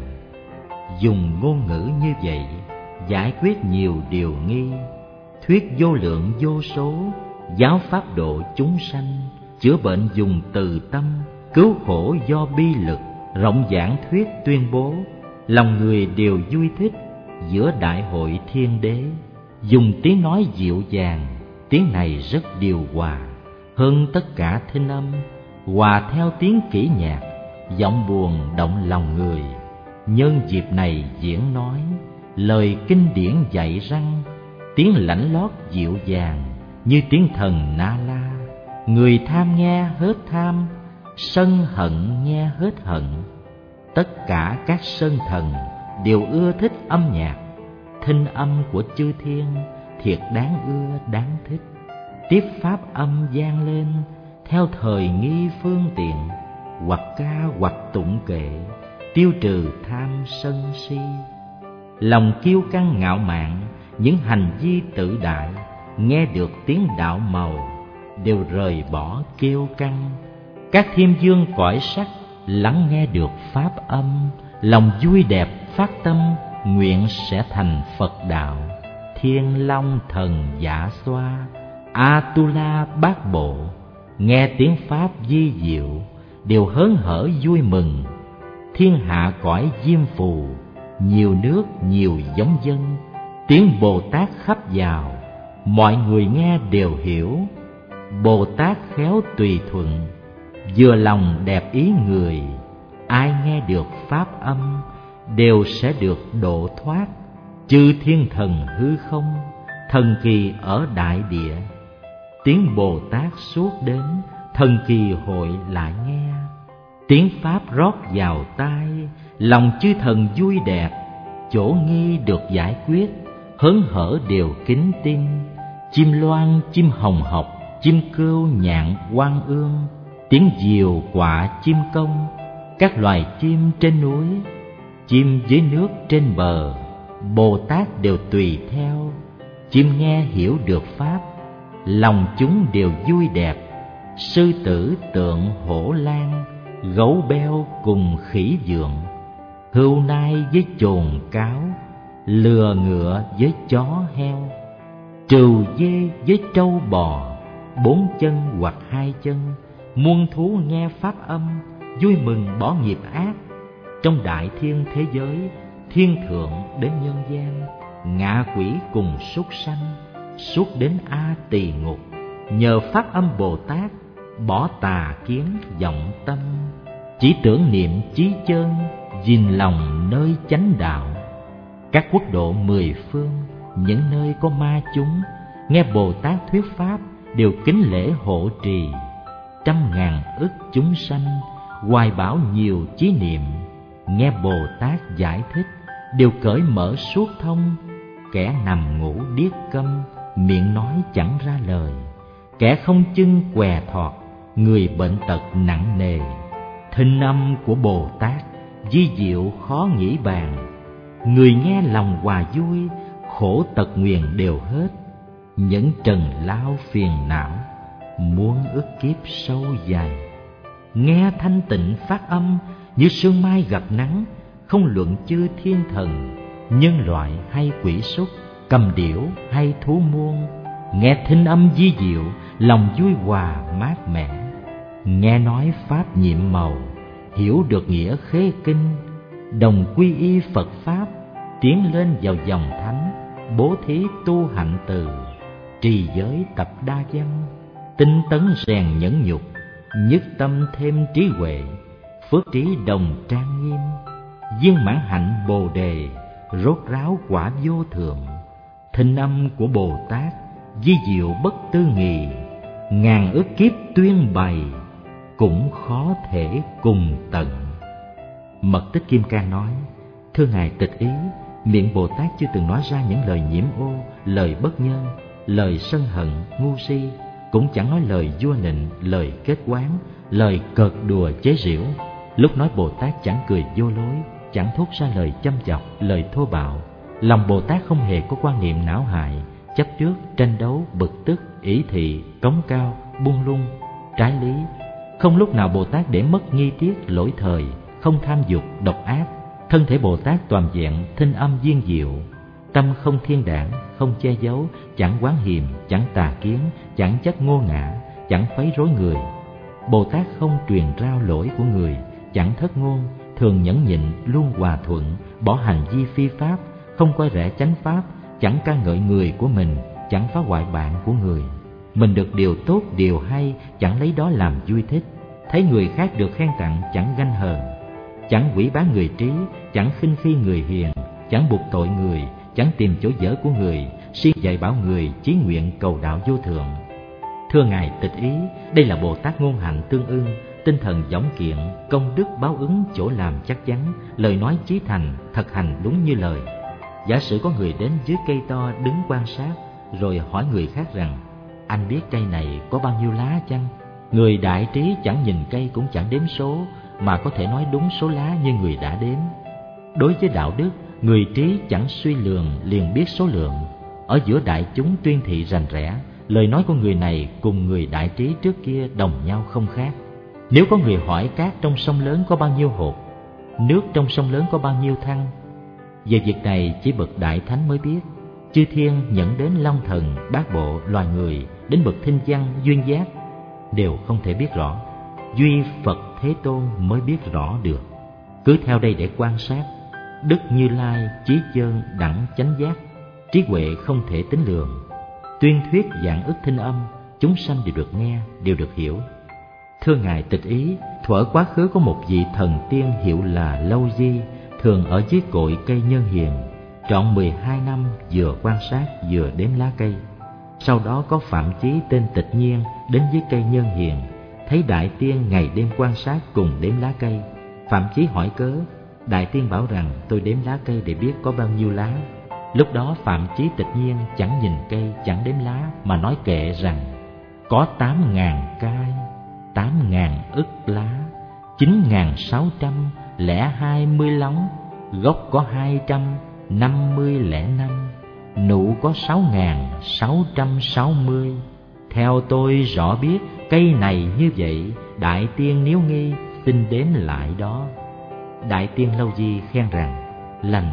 dùng ngôn ngữ như vậy giải quyết nhiều điều nghi, thuyết vô lượng vô số, giáo pháp độ chúng sanh, chữa bệnh dùng từ tâm, cứu khổ do bi lực, rộng giảng thuyết tuyên bố, lòng người đều vui thích giữa đại hội thiên đế. Dùng tiếng nói dịu dàng, tiếng này rất điều hòa, hơn tất cả thinh âm, hòa theo tiếng kỹ nhạc, giọng buồn động lòng người. Nhân dịp này diễn nói lời kinh điển dạy rằng, tiếng lãnh lót dịu dàng như tiếng thần Na La. Người tham nghe hết tham, sân hận nghe hết hận. Tất cả các sơn thần đều ưa thích âm nhạc, thinh âm của chư thiên thiệt đáng ưa đáng thích. Tiếp pháp âm vang lên theo thời nghi phương tiện, hoặc ca hoặc tụng kệ, tiêu trừ tham sân si. Lòng kiêu căng ngạo mạn, những hành vi tự đại, nghe được tiếng đạo màu đều rời bỏ kiêu căng. Các thiên dương cõi sắc lắng nghe được pháp âm, lòng vui đẹp phát tâm, nguyện sẽ thành Phật đạo. Thiên Long Thần Dạ Xoa, Atula Bát Bộ, nghe tiếng pháp vi diệu, đều hớn hở vui mừng. Thiên hạ cõi diêm phù, nhiều nước nhiều giống dân, tiếng Bồ Tát khắp vào, mọi người nghe đều hiểu. Bồ Tát khéo tùy thuận, vừa lòng đẹp ý người, ai nghe được pháp âm đều sẽ được độ thoát. Chư thiên thần hư không, thần kỳ ở đại địa, tiếng Bồ Tát suốt đến, thần kỳ hội lại nghe. Tiếng pháp rót vào tai, lòng chư thần vui đẹp, chỗ nghi được giải quyết, hớn hở đều kính tin. Chim loan, chim hồng học, chim cưu, nhạn, oan ương, tiếng diều, quạ, chim công, các loài chim trên núi, chim dưới nước trên bờ, Bồ Tát đều tùy theo. Chim nghe hiểu được pháp, lòng chúng đều vui đẹp. Sư tử, tượng, hổ lang, gấu beo cùng khỉ dượng, hươu nai với chồn cáo, lừa ngựa với chó heo, trừu dê với trâu bò, bốn chân hoặc hai chân, muôn thú nghe pháp âm, vui mừng bỏ nghiệp ác. Trong đại thiên thế giới, thiên thượng đến nhân gian, ngạ quỷ cùng súc sanh, suốt đến A Tỳ ngục, nhờ pháp âm Bồ Tát bỏ tà kiến vọng tâm, chỉ tưởng niệm chí chơn, gìn lòng nơi chánh đạo. Các quốc độ mười phương, những nơi có ma chúng, nghe Bồ Tát thuyết pháp đều kính lễ hộ trì. Trăm ngàn ức chúng sanh, hoài bảo nhiều chí niệm, nghe Bồ Tát giải thích đều cởi mở suốt thông. Kẻ nằm ngủ điếc câm, miệng nói chẳng ra lời, kẻ không chân què thọt, người bệnh tật nặng nề. Thinh âm của Bồ Tát vi diệu khó nghĩ bàn, người nghe lòng hòa vui, khổ tật nguyền đều hết. Những trần lao phiền não, muôn ức kiếp sâu dài, nghe thanh tịnh phát âm như sương mai gặp nắng. Không luận chư thiên thần, nhân loại hay quỷ súc, cầm điểu hay thú muôn, nghe thinh âm vi diệu, lòng vui hòa mát mẻ. Nghe nói pháp nhiệm màu, hiểu được nghĩa khế kinh, đồng quy y Phật pháp, tiến lên vào dòng thánh. Bố thí tu hạnh từ, trì giới tập đa văn, tinh tấn rèn nhẫn nhục, nhất tâm thêm trí huệ, phước trí đồng trang nghiêm. Viên mãn hạnh Bồ đề, rốt ráo quả vô thượng. Thinh âm của Bồ Tát vi diệu bất tư nghì, ngàn ức kiếp tuyên bày, cũng khó thể cùng tận. Mật Tích Kim Cang nói: thưa ngài Tịch Ý, miệng Bồ Tát chưa từng nói ra những lời nhiễm ô, lời bất nhân, lời sân hận, ngu si, cũng chẳng nói lời vua nịnh, lời kết quán, lời cợt đùa chế giễu. Lúc nói Bồ Tát chẳng cười vô lối, chẳng thốt ra lời châm chọc, lời thô bạo. Lòng Bồ Tát không hề có quan niệm não hại, chấp trước, tranh đấu, bực tức, ỷ thị, cống cao, buông lung, trái lý. Không lúc nào Bồ Tát để mất nghi tiết, lỗi thời, không tham dục, độc ác. Thân thể Bồ Tát toàn vẹn, thinh âm viên diệu, tâm không thiên đảng, không che giấu, chẳng oán hiềm, chẳng tà kiến, chẳng chấp ngô ngã, chẳng quấy rối người. Bồ Tát không truyền rao lỗi của người, chẳng thất ngôn, thường nhẫn nhịn, luôn hòa thuận, bỏ hành vi phi pháp, không coi rẻ chánh pháp, chẳng ca ngợi người của mình, chẳng phá hoại bạn của người. Mình được điều tốt, điều hay, chẳng lấy đó làm vui thích. Thấy người khác được khen tặng, chẳng ganh hờn, chẳng quỷ báng người trí, chẳng khinh khi người hiền, chẳng buộc tội người, chẳng tìm chỗ dở của người, siêng dạy bảo người, chí nguyện cầu đạo vô thượng. Thưa ngài Tịch Ý, đây là Bồ Tát ngôn hạnh tương ưng, tinh thần dõng kiện, công đức báo ứng chỗ làm chắc chắn, lời nói chí thành, thật hành đúng như lời. Giả sử có người đến dưới cây to đứng quan sát, rồi hỏi người khác rằng: anh biết cây này có bao nhiêu lá chăng? Người đại trí chẳng nhìn cây cũng chẳng đếm số, mà có thể nói đúng số lá như người đã đếm. Đối với đạo đức, người trí chẳng suy lường liền biết số lượng. Ở giữa đại chúng tuyên thị rành rẽ, lời nói của người này cùng người đại trí trước kia đồng nhau không khác. Nếu có người hỏi cát trong sông lớn có bao nhiêu hột, nước trong sông lớn có bao nhiêu thăng, về việc này chỉ bậc đại thánh mới biết. Chư thiên nhận đến long thần, bát bộ, loài người, đến bậc thinh văn, duyên giác đều không thể biết rõ. Duy Phật Thế Tôn mới biết rõ được. Cứ theo đây để quan sát. Đức Như Lai chí chơn đẳng chánh giác, trí huệ không thể tính lường. Tuyên thuyết vạn ức thinh âm, chúng sanh đều được nghe, đều được hiểu. Thưa Ngài Tịch Ý, thuở quá khứ có một vị thần tiên hiệu là Lâu Di, thường ở dưới cội cây nhân hiền, trọn 12 năm vừa quan sát vừa đếm lá cây. Sau đó có Phạm Chí tên Tịch Nhiên đến dưới cây nhân hiền, thấy Đại Tiên ngày đêm quan sát cùng đếm lá cây. Phạm Chí hỏi cớ, Đại Tiên bảo rằng tôi đếm lá cây để biết có bao nhiêu lá. Lúc đó Phạm Chí Tịch Nhiên chẳng nhìn cây, chẳng đếm lá, mà nói kệ rằng có 8.000 cai, 8.000 ức lá, 9.620 lóng, gốc có 250,5, nụ có 6.660. Theo tôi rõ biết cây này như vậy, Đại Tiên nếu nghi xin đếm lại đó. Đại Tiên Lâu Di khen rằng lành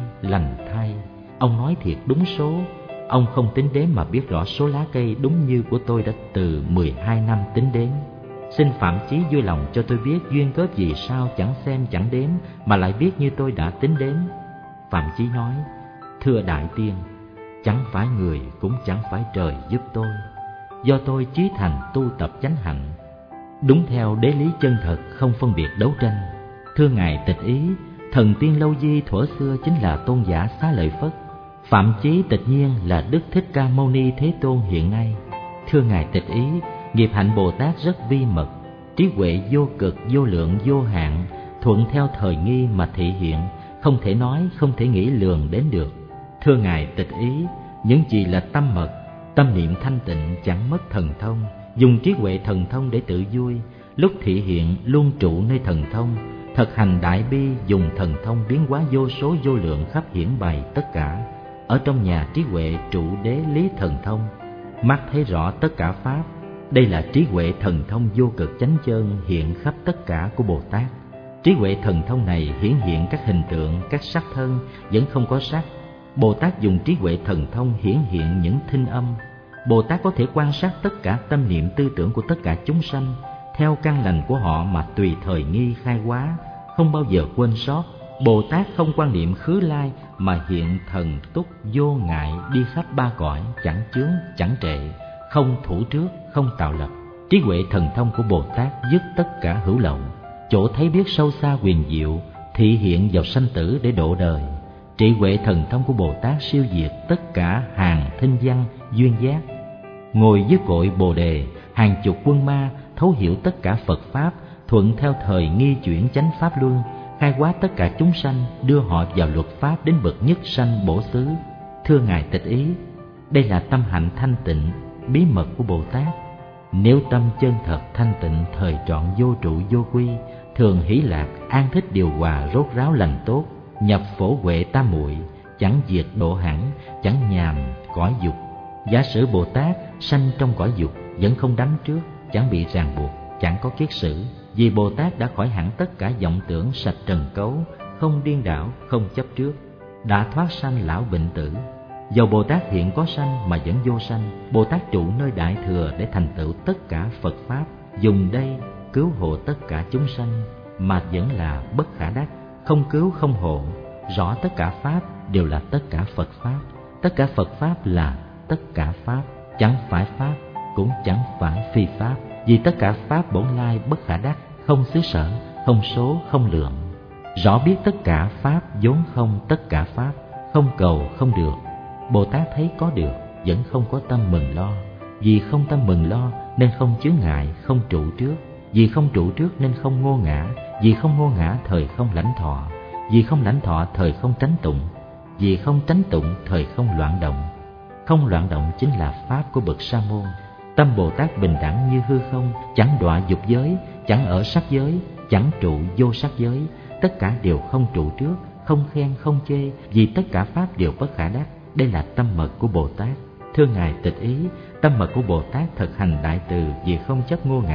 thay, ông nói thiệt đúng số. Ông không tính đếm mà biết rõ số lá cây đúng như của tôi đã từ 12 năm tính đếm. Xin Phạm Chí vui lòng cho tôi biết duyên cớ gì sao chẳng xem chẳng đếm mà lại biết như tôi đã tính đếm. Phạm Chí nói, thưa Đại Tiên, chẳng phải người cũng chẳng phải trời giúp tôi, do tôi chí thành tu tập chánh hạnh, đúng theo đế lý chân thật, không phân biệt đấu tranh. Thưa Ngài Tịch Ý, thần tiên Lâu Di thuở xưa chính là tôn giả Xá Lợi Phất, Phạm Chí Tịch Nhiên là Đức Thích Ca Mâu Ni Thế Tôn hiện nay. Thưa Ngài Tịch Ý, nghiệp hạnh Bồ Tát rất vi mật, trí huệ vô cực, vô lượng, vô hạn, thuận theo thời nghi mà thị hiện, không thể nói, không thể nghĩ lường đến được. Thưa Ngài Tịch Ý, những gì là tâm mật, tâm niệm thanh tịnh chẳng mất thần thông, dùng trí huệ thần thông để tự vui, lúc thị hiện luôn trụ nơi thần thông, thực hành đại bi dùng thần thông biến hóa vô số vô lượng khắp hiển bày tất cả. Ở trong nhà trí huệ trụ đế lý thần thông, mắt thấy rõ tất cả pháp. Đây là trí huệ thần thông vô cực chánh chân hiện khắp tất cả của Bồ Tát. Trí huệ thần thông này hiển hiện các hình tượng, các sắc thân vẫn không có sắc. Bồ Tát dùng trí huệ thần thông hiển hiện những thinh âm. Bồ Tát có thể quan sát tất cả tâm niệm tư tưởng của tất cả chúng sanh, theo căn lành của họ mà tùy thời nghi khai hóa, không bao giờ quên sót. Bồ Tát không quan niệm khứ lai mà hiện thần túc vô ngại đi khắp ba cõi, chẳng chướng chẳng trệ, không thủ trước, không tạo lập. Trí huệ thần thông của Bồ Tát dứt tất cả hữu lậu, chỗ thấy biết sâu xa huyền diệu, thị hiện vào sanh tử để độ đời. Trí huệ thần thông của Bồ Tát siêu diệt tất cả hàng thinh văn duyên giác. Ngồi dưới cội Bồ đề, hàng chục quân ma thấu hiểu tất cả Phật pháp, thuận theo thời nghi chuyển chánh pháp luân, khai hóa tất cả chúng sanh, đưa họ vào luật pháp đến bậc nhất sanh bổ xứ. Thưa Ngài Tịch Ý, đây là tâm hạnh thanh tịnh, bí mật của Bồ Tát. Nếu tâm chân thật thanh tịnh, thời trọn vô trụ vô quy, thường hỷ lạc, an thích điều hòa, rốt ráo lành tốt, nhập phổ huệ tam muội, chẳng diệt độ hẳn, chẳng nhàm cõi dục. Giả sử Bồ Tát sanh trong cõi dục, vẫn không đắm trước, chẳng bị ràng buộc, chẳng có kiết sử, vì Bồ Tát đã khỏi hẳn tất cả vọng tưởng sạch trần cấu, không điên đảo, không chấp trước, đã thoát sanh lão bệnh tử. Dầu Bồ Tát hiện có sanh mà vẫn vô sanh, Bồ Tát trụ nơi đại thừa để thành tựu tất cả Phật pháp, dùng đây cứu hộ tất cả chúng sanh, mà vẫn là bất khả đắc, không cứu không hộ. Rõ tất cả pháp đều là tất cả Phật pháp, tất cả Phật pháp là tất cả pháp, chẳng phải pháp cũng chẳng phải phi pháp, vì tất cả pháp bổn lai bất khả đắc, không xứ sở, không số, không lượng. Rõ biết tất cả pháp vốn không tất cả pháp, không cầu không được. Bồ Tát thấy có được, vẫn không có tâm mừng lo. Vì không tâm mừng lo nên không chướng ngại, không trụ trước. Vì không trụ trước nên không ngô ngã. Vì không ngô ngã thời không lãnh thọ. Vì không lãnh thọ thời không tránh tụng. Vì không tránh tụng thời không loạn động. Không loạn động chính là pháp của bậc Sa môn. Tâm Bồ Tát bình đẳng như hư không, chẳng đọa dục giới, chẳng ở sắc giới, chẳng trụ vô sắc giới. Tất cả đều không trụ trước, không khen không chê, vì tất cả pháp đều bất khả đắc. Đây là tâm mật của Bồ Tát. Thưa Ngài Tịch Ý, tâm mật của Bồ Tát thực hành đại từ vì không chấp ngô ngã,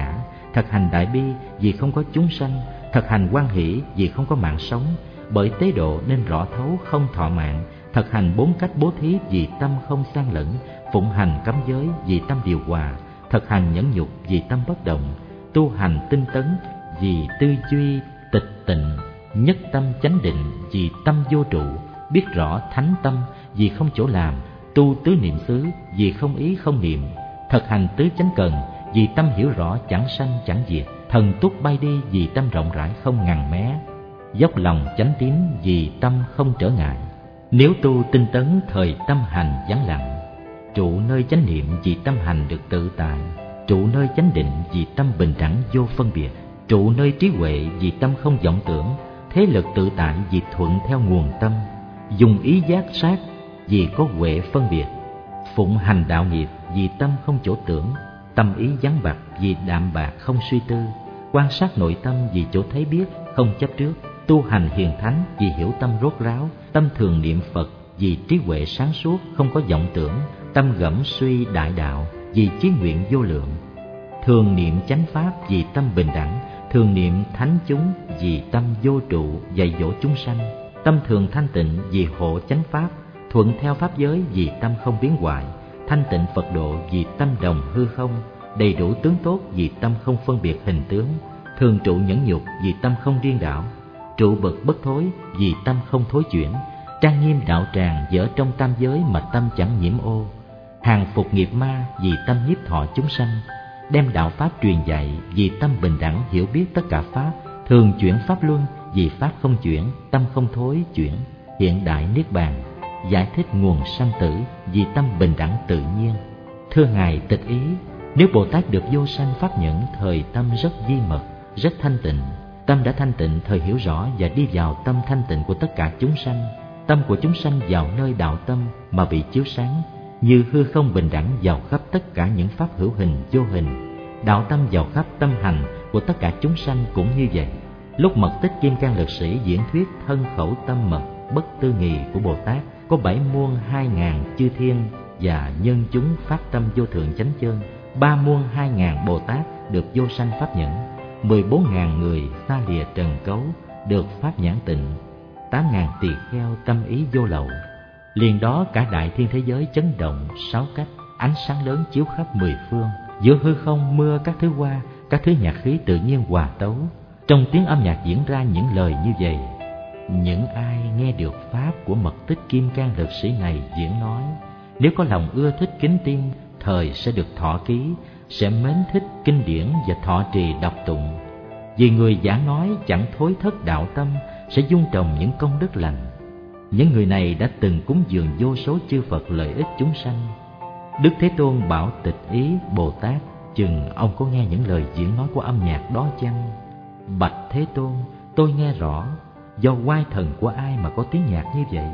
thực hành đại bi vì không có chúng sanh, thực hành hoan hỷ vì không có mạng sống. Bởi tế độ nên rõ thấu không thọ mạng, thực hành 4 cách bố thí vì tâm không xen lẫn, phụng hành cấm giới vì tâm điều hòa, thực hành nhẫn nhục vì tâm bất động, tu hành tinh tấn vì tư duy tịch tịnh, nhất tâm chánh định vì tâm vô trụ, biết rõ thánh tâm vì không chỗ làm, tu tứ niệm xứ vì không ý không niệm, thực hành tứ chánh cần vì tâm hiểu rõ chẳng sanh chẳng diệt, thần túc bay đi vì tâm rộng rãi không ngằn mé, dốc lòng chánh tín vì tâm không trở ngại. Nếu tu tinh tấn thời tâm hành vắng lặng, trụ nơi chánh niệm vì tâm hành được tự tại, trụ nơi chánh định vì tâm bình đẳng vô phân biệt, trụ nơi trí huệ vì tâm không vọng tưởng, thế lực tự tại vì thuận theo nguồn tâm, dùng ý giác sát vì có huệ phân biệt, phụng hành đạo nghiệp vì tâm không chỗ tưởng, tâm ý vắng bặt vì đạm bạc không suy tư, quan sát nội tâm vì chỗ thấy biết không chấp trước, tu hành hiền thánh vì hiểu tâm rốt ráo, tâm thường niệm Phật vì trí huệ sáng suốt không có vọng tưởng, tâm gẫm suy đại đạo vì chí nguyện vô lượng, thường niệm chánh pháp vì tâm bình đẳng, thường niệm thánh chúng vì tâm vô trụ dạy dỗ chúng sanh, tâm thường thanh tịnh vì hộ chánh pháp, thuận theo pháp giới vì tâm không biến hoại, thanh tịnh Phật độ vì tâm đồng hư không, đầy đủ tướng tốt vì tâm không phân biệt hình tướng, thường trụ nhẫn nhục vì tâm không điên đảo, trụ bậc bất thối vì tâm không thối chuyển, trang nghiêm đạo tràng dở trong tam giới mà tâm chẳng nhiễm ô, hàng phục nghiệp ma vì tâm nhiếp thọ chúng sanh, đem đạo pháp truyền dạy vì tâm bình đẳng hiểu biết tất cả pháp, thường chuyển pháp luân vì pháp không chuyển, tâm không thối chuyển, hiện đại niết bàn, giải thích nguồn sanh tử vì tâm bình đẳng tự nhiên. Thưa Ngài Tịch Ý, nếu Bồ Tát được vô sanh pháp nhẫn thời tâm rất di mật, rất thanh tịnh, tâm đã thanh tịnh thời hiểu rõ và đi vào tâm thanh tịnh của tất cả chúng sanh, tâm của chúng sanh vào nơi đạo tâm mà bị chiếu sáng, như hư không bình đẳng vào khắp tất cả những pháp hữu hình vô hình, đạo tâm vào khắp tâm hành của tất cả chúng sanh cũng như vậy. Lúc Mật Tích Kim Cang Lực Sĩ diễn thuyết thân khẩu tâm mật bất tư nghì của Bồ Tát, có 7 muôn 2.000 chư thiên và nhân chúng phát tâm vô thượng chánh chân, 3 muôn 2.000 Bồ Tát được vô sanh pháp nhẫn, 14.000 người xa lìa trần cấu được pháp nhãn tịnh, 8.000 tỳ kheo tâm ý vô lậu. Liền đó cả đại thiên thế giới chấn động 6 cách, ánh sáng lớn chiếu khắp 10 phương, giữa hư không mưa các thứ hoa, các thứ nhạc khí tự nhiên hòa tấu, trong tiếng âm nhạc diễn ra những lời như vậy: những ai nghe được pháp của Mật Tích Kim Cang Lực Sĩ này diễn nói, nếu có lòng ưa thích kính tin, thời sẽ được thọ ký, sẽ mến thích kinh điển và thọ trì đọc tụng. Vì người giảng nói chẳng thối thất đạo tâm, sẽ dung trồng những công đức lành. Những người này đã từng cúng dường vô số chư Phật lợi ích chúng sanh. Đức Thế Tôn bảo Tịch Ý Bồ Tát: chừng ông có nghe những lời diễn nói của âm nhạc đó chăng? Bạch Thế Tôn, tôi nghe rõ. Do oai thần của ai mà có tiếng nhạc như vậy?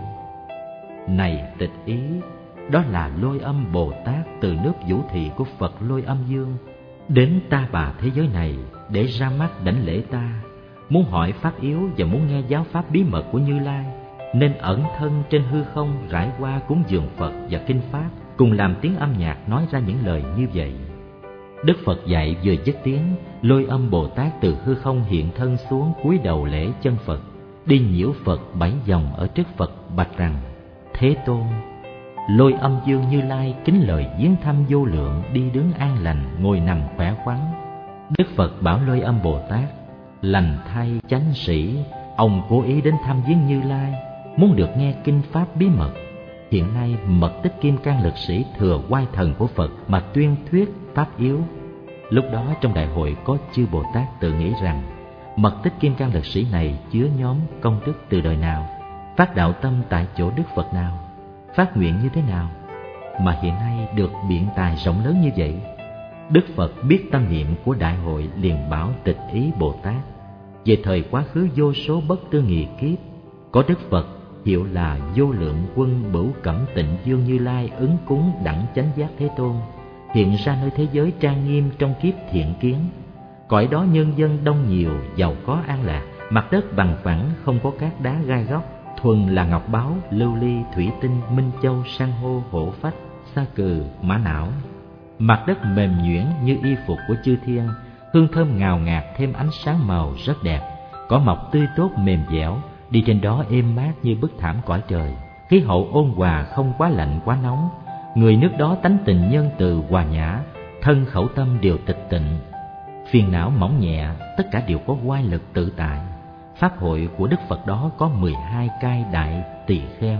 Này Tịch Ý, đó là Lôi Âm Bồ Tát từ nước Vũ Thị của Phật Lôi Âm Dương đến Ta Bà thế giới này để ra mắt đảnh lễ ta, muốn hỏi pháp yếu và muốn nghe giáo pháp bí mật của Như Lai, nên ẩn thân trên hư không rải qua cúng dường Phật và kinh pháp, cùng làm tiếng âm nhạc nói ra những lời như vậy. Đức Phật dạy vừa dứt tiếng, Lôi Âm Bồ Tát từ hư không hiện thân xuống cúi đầu lễ chân Phật, đi nhiễu Phật 7 vòng ở trước Phật bạch rằng: Thế Tôn, Lôi Âm Dương Như Lai kính lời viếng thăm vô lượng, đi đứng an lành, ngồi nằm khỏe khoắn. Đức Phật bảo Lôi Âm Bồ Tát: lành thay chánh sĩ, ông cố ý đến thăm viếng Như Lai, muốn được nghe kinh pháp bí mật. Hiện nay Mật Tích Kim Cang Lực Sĩ thừa oai thần của Phật mà tuyên thuyết pháp yếu. Lúc đó trong đại hội có chư Bồ Tát tự nghĩ rằng: Mật Tích Kim Cang Lực Sĩ này chứa nhóm công đức từ đời nào, phát đạo tâm tại chỗ Đức Phật nào, phát nguyện như thế nào, mà hiện nay được biện tài rộng lớn như vậy. Đức Phật biết tâm niệm của đại hội, liền bảo Tịch Ý Bồ Tát: về thời quá khứ vô số bất tư nghì kiếp, có Đức Phật hiệu là Vô Lượng Quân Bửu Cẩm Tịnh Dương Như Lai ứng cúng đẳng chánh giác Thế Tôn, hiện ra nơi thế giới trang nghiêm trong kiếp thiện kiến. Cõi đó nhân dân đông nhiều, giàu có an lạc, mặt đất bằng phẳng, không có cát đá gai góc, thuần là ngọc báu, lưu ly, thủy tinh, minh châu, san hô, hổ phách, sa cừ, mã não. Mặt đất mềm nhuyễn như y phục của chư thiên, hương thơm ngào ngạt thêm ánh sáng màu rất đẹp. Cỏ mọc tươi tốt mềm dẻo, đi trên đó êm mát như bức thảm cõi trời. Khí hậu ôn hòa, không quá lạnh quá nóng. Người nước đó tánh tình nhân từ hòa nhã, thân khẩu tâm đều tịch tịnh. Phiền não mỏng nhẹ, tất cả đều có oai lực tự tại. Pháp hội của Đức Phật đó có 12 cai đại tỳ kheo,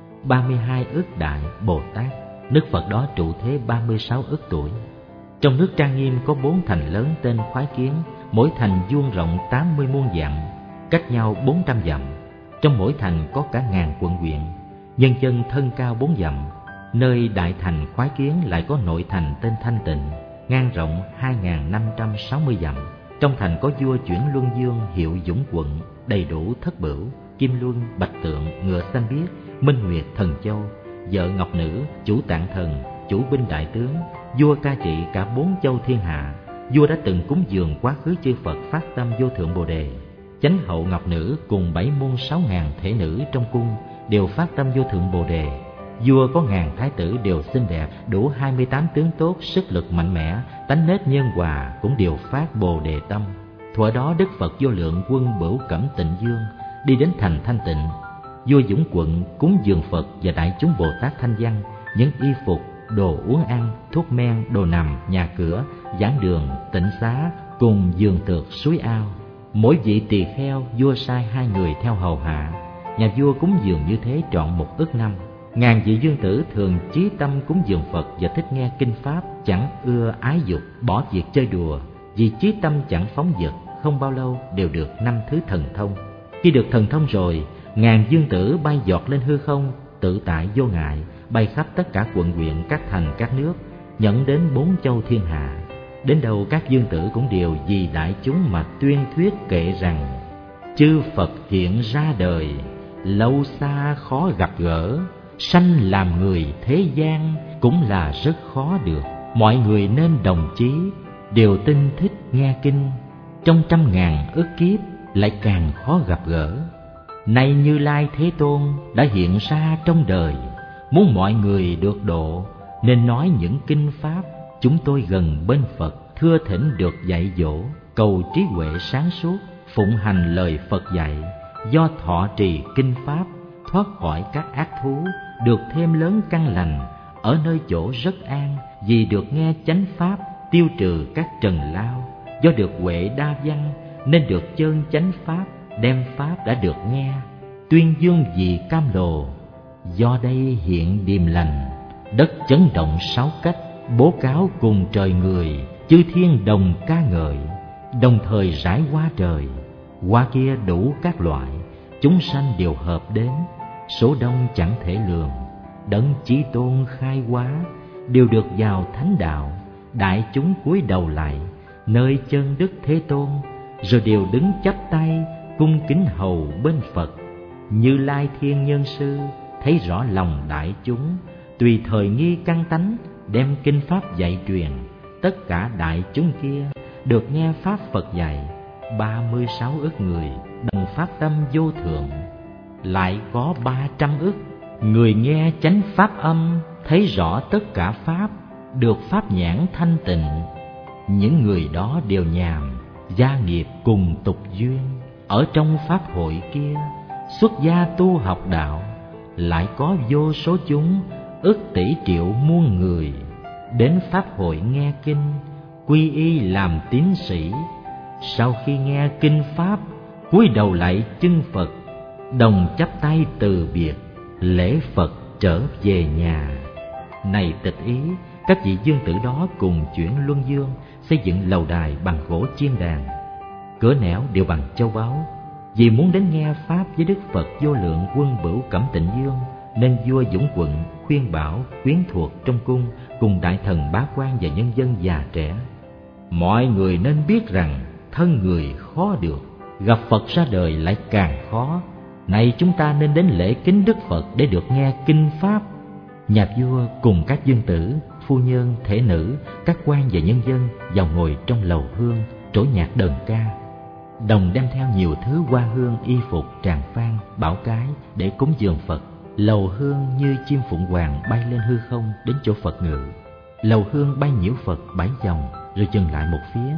32 ức đại Bồ Tát. Đức Phật đó trụ thế 36 ức tuổi. Trong nước trang nghiêm có 4 thành lớn tên Khoái Kiến, mỗi thành vuông rộng 80 muôn dặm, cách nhau 400 dặm. Trong mỗi thành có cả ngàn quận huyện, nhân dân thân cao 4 dặm. Nơi đại thành Khoái Kiến lại có nội thành tên Thanh Tịnh, ngang rộng 2560 dặm. Trong thành có vua chuyển luân dương hiệu Dũng Quận, đầy đủ thất bửu, kim luân, bạch tượng, ngựa xanh biếc, minh nguyệt, thần châu, vợ ngọc nữ, chủ tạng thần, chủ binh đại tướng. Vua ca trị cả 4 châu thiên hạ. Vua đã từng cúng dường quá khứ chư Phật phát tâm vô thượng Bồ đề. Chánh hậu ngọc nữ cùng 7 muôn 6 ngàn thể nữ trong cung đều phát tâm vô thượng Bồ đề. Vua có ngàn thái tử đều xinh đẹp, đủ 28 tướng tốt, sức lực mạnh mẽ, tánh nết nhân hòa cũng đều phát Bồ đề tâm. Thuở đó Đức Phật vô lượng quân Bửu Cẩm Tịnh Dương đi đến thành Thanh Tịnh. Vua Dũng Quận cúng dường Phật và đại chúng Bồ Tát thanh văn những y phục, đồ uống ăn, thuốc men, đồ nằm, nhà cửa, giảng đường, tịnh xá cùng giường tược, suối ao. Mỗi vị tỳ kheo vua sai 2 người theo hầu hạ. Nhà vua cúng dường như thế trọn 1 ức năm. Ngàn vị dương tử thường chí tâm cúng dường Phật và thích nghe kinh pháp, chẳng ưa ái dục, bỏ việc chơi đùa. Vì chí tâm chẳng phóng dật, không bao lâu đều được 5 thứ thần thông. Khi được thần thông rồi, ngàn dương tử bay giọt lên hư không, tự tại vô ngại, bay khắp tất cả quận huyện, các thành, các nước, nhẫn đến 4 châu thiên hạ. Đến đâu các dương tử cũng đều vì đại chúng mà tuyên thuyết kệ rằng: chư Phật hiện ra đời, lâu xa khó gặp gỡ, sanh làm người thế gian cũng là rất khó được. Mọi người nên đồng chí, đều tinh thích nghe kinh, trong 100.000 ức kiếp lại càng khó gặp gỡ. Nay Như Lai Thế Tôn đã hiện ra trong đời, muốn mọi người được độ, nên nói những kinh pháp. Chúng tôi gần bên Phật, thưa thỉnh được dạy dỗ, cầu trí huệ sáng suốt, phụng hành lời Phật dạy. Do thọ trì kinh pháp, thoát khỏi các ác thú, được thêm lớn căn lành, ở nơi chỗ rất an. Vì được nghe chánh pháp, tiêu trừ các trần lao. Do được huệ đa văn, nên được chơn chánh pháp, đem pháp đã được nghe. Tuyên dương vì cam lồ, do đây hiện điềm lành. Đất chấn động 6 cách, bố cáo cùng trời người. Chư thiên đồng ca ngợi, đồng thời rải hoa trời. Hoa kia đủ các loại, chúng sanh đều hợp đến, số đông chẳng thể lường. Đấng Chí Tôn khai hóa, đều được vào thánh đạo. Đại chúng cúi đầu lại, nơi chân Đức Thế Tôn, rồi đều đứng chắp tay, cung kính hầu bên Phật. Như Lai Thiên Nhân Sư thấy rõ lòng đại chúng, tùy thời nghi căn tánh, đem kinh pháp dạy truyền. Tất cả đại chúng kia được nghe pháp Phật dạy, 36 ức người đồng phát tâm vô thượng. Lại có 300 ức người nghe chánh pháp âm, thấy rõ tất cả pháp, được pháp nhãn thanh tịnh. Những người đó đều nhàm, gia nghiệp cùng tục duyên, ở trong pháp hội kia xuất gia tu học đạo. Lại có vô số chúng, ức tỷ triệu muôn người, đến pháp hội nghe kinh, quy y làm tín sĩ. Sau khi nghe kinh pháp, cúi đầu lạy chân Phật, đồng chắp tay từ biệt, lễ Phật trở về nhà. Này tịch ý, các vị dương tử đó cùng chuyển luân dương, xây dựng lầu đài bằng gỗ chiên đàn, cửa nẻo đều bằng châu báu. Vì muốn đến nghe pháp với Đức Phật vô lượng quân Bửu Cẩm Tịnh Dương, nên vua Dũng Quận khuyên bảo quyến thuộc trong cung cùng đại thần bá quan và nhân dân già trẻ: mọi người nên biết rằng thân người khó được, gặp Phật ra đời lại càng khó. Này chúng ta nên đến lễ kính Đức Phật để được nghe kinh pháp. Nhà vua cùng các dương tử, phu nhân, thể nữ, các quan và nhân dân vào ngồi trong lầu hương, trổ nhạc đờn ca. Đồng đem theo nhiều thứ hoa hương, y phục, tràng phan, bảo cái để cúng dường Phật. Lầu hương như chim phụng hoàng bay lên hư không đến chỗ Phật ngự. Lầu hương bay nhiễu Phật 7 vòng rồi dừng lại một phía.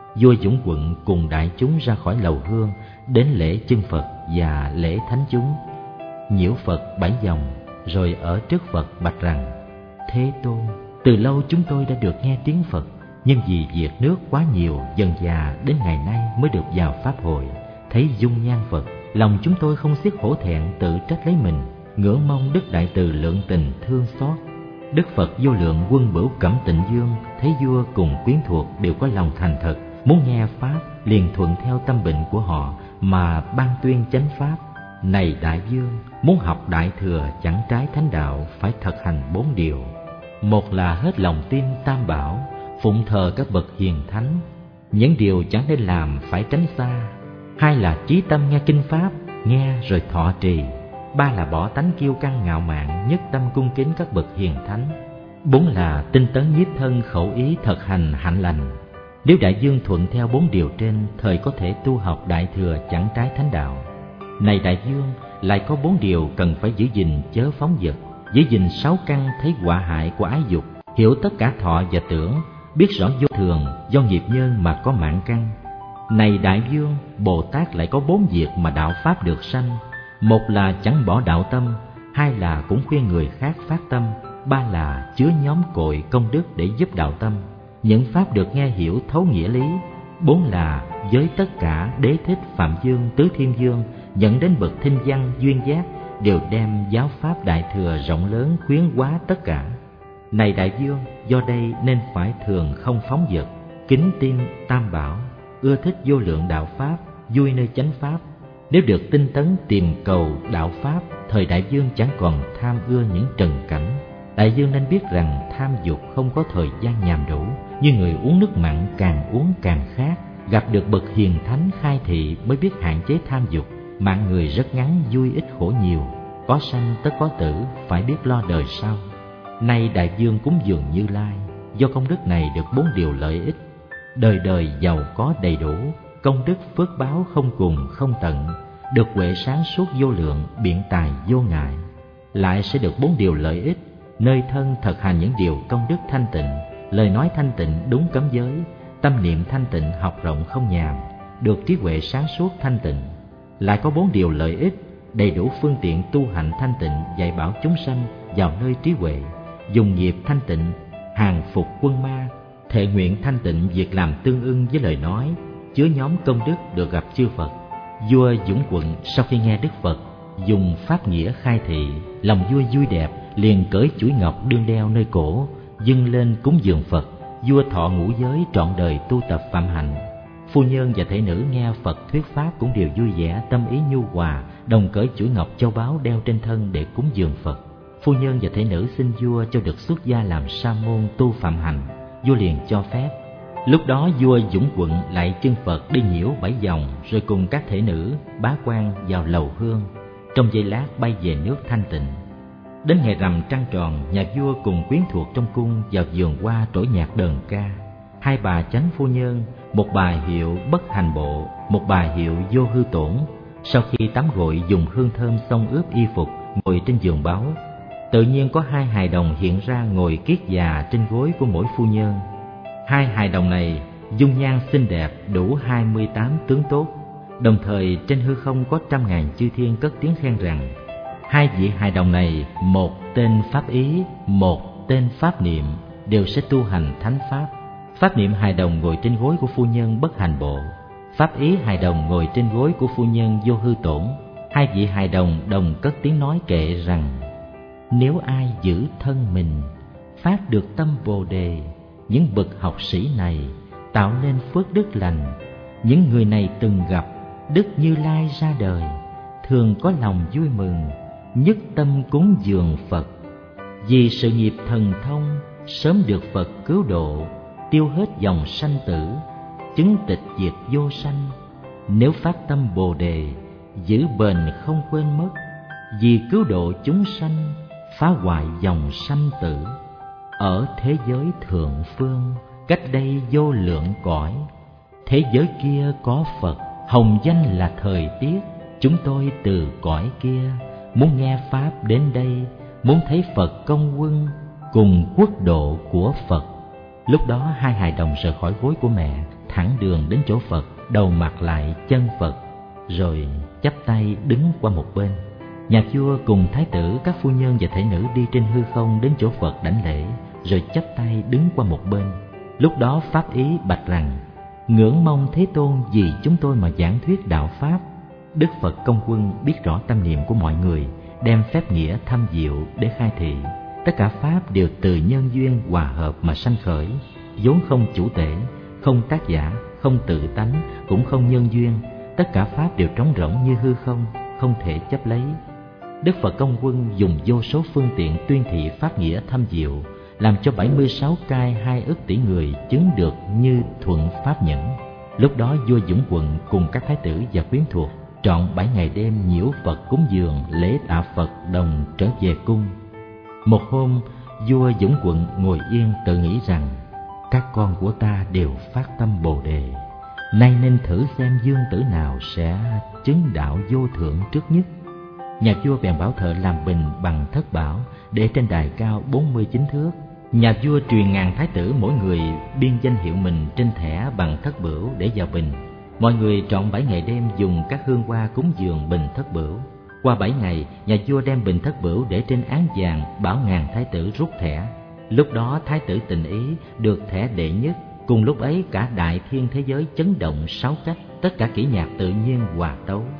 Vua Dũng Quận cùng đại chúng ra khỏi lầu hương, đến lễ chân Phật và lễ thánh chúng. Nhiễu Phật 7 vòng, rồi ở trước Phật bạch rằng: Thế Tôn, từ lâu chúng tôi đã được nghe tiếng Phật, nhưng vì việc nước quá nhiều, dần dà đến ngày nay mới được vào pháp hội. Thấy dung nhan Phật, lòng chúng tôi không xiết hổ thẹn, tự trách lấy mình, ngưỡng mong Đức Đại Từ lượng tình thương xót. Đức Phật Vô Lượng Quân Bửu Cẩm Tịnh Dương thấy vua cùng quyến thuộc đều có lòng thành thật, muốn nghe pháp, liền thuận theo tâm bệnh của họ mà ban tuyên chánh pháp. Này đại vương, muốn học đại thừa chẳng trái thánh đạo, phải thực hành 4 điều. Một là hết lòng tin Tam Bảo, phụng thờ các bậc hiền thánh, những điều chẳng nên làm phải tránh xa. Hai là trí tâm nghe kinh pháp, nghe rồi thọ trì. Ba là bỏ tánh kiêu căng ngạo mạn, nhất tâm cung kính các bậc hiền thánh. 4 là tinh tấn nhiếp thân khẩu ý thực hành hạnh lành. Nếu đại vương thuận theo 4 điều trên, thời có thể tu học đại thừa chẳng trái thánh đạo. Này đại vương, lại có 4 điều cần phải giữ gìn chớ phóng dật, giữ gìn 6 căn thấy quả hại của ái dục, hiểu tất cả thọ và tưởng, biết rõ vô thường do nghiệp nhân mà có mạng căn. Này đại vương, Bồ Tát lại có 4 việc mà đạo pháp được sanh. Một là chẳng bỏ đạo tâm, hai là cũng khuyên người khác phát tâm, ba là chứa nhóm cội công đức để giúp đạo tâm, những pháp được nghe hiểu thấu nghĩa lý. 4 là với tất cả đế thích Phạm Dương, Tứ Thiên Dương dẫn đến bậc thinh văn duyên giác, đều đem giáo pháp đại thừa rộng lớn khuyến hóa tất cả. Này đại vương, do đây nên phải thường không phóng dật, kính tin Tam Bảo, ưa thích vô lượng đạo pháp, vui nơi chánh pháp. Nếu được tinh tấn tìm cầu đạo pháp, thời đại vương chẳng còn tham ưa những trần cảnh. Đại vương nên biết rằng tham dục không có thời gian nhàm đủ, như người uống nước mặn càng uống càng khát. Gặp được bậc hiền thánh khai thị mới biết hạn chế tham dục. Mạng người rất ngắn, vui ít khổ nhiều, có sanh tất có tử, phải biết lo đời sau. Nay đại vương cúng dường Như Lai, do công đức này được 4 điều lợi ích: đời đời giàu có đầy đủ, công đức phước báo không cùng không tận, được huệ sáng suốt vô lượng, biện tài vô ngại. Lại sẽ được 4 điều lợi ích: nơi thân thực hành những điều công đức thanh tịnh, lời nói thanh tịnh đúng cấm giới, tâm niệm thanh tịnh học rộng không nhàm, được trí huệ sáng suốt thanh tịnh. Lại có 4 điều lợi ích: đầy đủ phương tiện tu hành thanh tịnh, dạy bảo chúng sanh vào nơi trí huệ, dùng nghiệp thanh tịnh, hàng phục quân ma, thệ nguyện thanh tịnh, việc làm tương ưng với lời nói, chứa nhóm công đức được gặp chư Phật. Vua Dũng Quận sau khi nghe Đức Phật dùng pháp nghĩa khai thị, lòng vua vui đẹp, liền cởi chuỗi ngọc đương đeo nơi cổ, dâng lên cúng dường Phật. Vua thọ ngũ giới, trọn đời tu tập phạm hạnh. Phu nhân và thể nữ nghe Phật thuyết pháp cũng đều vui vẻ, tâm ý nhu hòa, đồng cởi chuỗi ngọc châu báu đeo trên thân để cúng dường Phật. Phu nhân và thể nữ xin vua cho được xuất gia làm sa môn tu phạm hạnh. Vua liền cho phép. Lúc đó vua Dũng Quận lại chân Phật đi nhiễu 7 vòng, rồi cùng các thể nữ bá quan vào lầu hương. Trong giây lát bay về nước thanh tịnh. Đến ngày rằm trăng tròn, nhà vua cùng quyến thuộc trong cung vào vườn hoa trỗi nhạc đờn ca. 2 bà chánh phu nhân, một bà hiệu Bất Hành Bộ, một bà hiệu Vô Hư Tổn, sau khi tắm gội dùng hương thơm xông ướp y phục, ngồi trên giường báu. Tự nhiên có 2 hài đồng hiện ra ngồi kiết già trên gối của mỗi phu nhân. 2 hài đồng này dung nhan xinh đẹp, đủ 28 tướng tốt. Đồng thời trên hư không có 100.000 chư thiên cất tiếng khen rằng: 2 vị hài đồng này, một tên pháp ý, một tên pháp niệm, đều sẽ tu hành thánh pháp. Pháp niệm hài đồng ngồi trên gối của phu nhân Bất Hành Bộ, pháp ý hài đồng ngồi trên gối của phu nhân Vô Hư Tổn. 2 vị hài đồng đồng cất tiếng nói kệ rằng: nếu ai giữ thân mình, phát được tâm Bồ Đề, những bậc học sĩ này tạo nên phước đức lành. Những người này từng gặp Đức Như Lai ra đời, thường có lòng vui mừng, nhất tâm cúng dường Phật. Vì sự nghiệp thần thông, sớm được Phật cứu độ, tiêu hết dòng sanh tử, chứng tịch diệt vô sanh. Nếu phát tâm Bồ Đề, giữ bền không quên mất, vì cứu độ chúng sanh, phá hoại dòng sanh tử. Ở thế giới thượng phương, cách đây vô lượng cõi, thế giới kia có Phật, hồng danh là thời tiết. Chúng tôi từ cõi kia, muốn nghe pháp đến đây, muốn thấy Phật công quân cùng quốc độ của Phật. Lúc đó 2 hài đồng rời khỏi gối của mẹ, thẳng đường đến chỗ Phật, đầu mặt lại chân Phật, rồi chắp tay đứng qua một bên. Nhà vua cùng thái tử, các phu nhân và thể nữ đi trên hư không đến chỗ Phật đảnh lễ, rồi chắp tay đứng qua một bên. Lúc đó pháp ý bạch rằng: ngưỡng mong Thế Tôn vì chúng tôi mà giảng thuyết đạo pháp. Đức Phật Công Quân biết rõ tâm niệm của mọi người, đem phép nghĩa thâm diệu để khai thị. Tất cả pháp đều từ nhân duyên hòa hợp mà sanh khởi, vốn không chủ tể, không tác giả, không tự tánh, cũng không nhân duyên. Tất cả pháp đều trống rỗng như hư không, không thể chấp lấy. Đức Phật Công Quân dùng vô số phương tiện tuyên thị pháp nghĩa thâm diệu, làm cho 76 cai 2 ức tỷ người chứng được như thuận pháp nhẫn. Lúc đó vua Dũng Quận cùng các thái tử và quyến thuộc trọn 7 ngày đêm nhiễu Phật cúng dường, lễ tạ Phật đồng trở về cung. Một hôm, vua Dũng Quận ngồi yên tự nghĩ rằng: các con của ta đều phát tâm Bồ Đề, nay nên thử xem dương tử nào sẽ chứng đạo vô thượng trước nhất. Nhà vua bèn bảo thợ làm bình bằng thất bảo, để trên đài cao 49 thước. Nhà vua truyền ngàn thái tử mỗi người biên danh hiệu mình trên thẻ bằng thất bửu để vào bình. Mọi người trọn 7 ngày đêm dùng các hương hoa cúng dường bình thất bửu. Qua 7 ngày, nhà vua đem bình thất bửu để trên án vàng, bảo ngàn thái tử rút thẻ. Lúc đó thái tử Tình Ý được thẻ đệ nhất. Cùng lúc ấy cả đại thiên thế giới chấn động 6 cách, tất cả kỹ nhạc tự nhiên hòa tấu.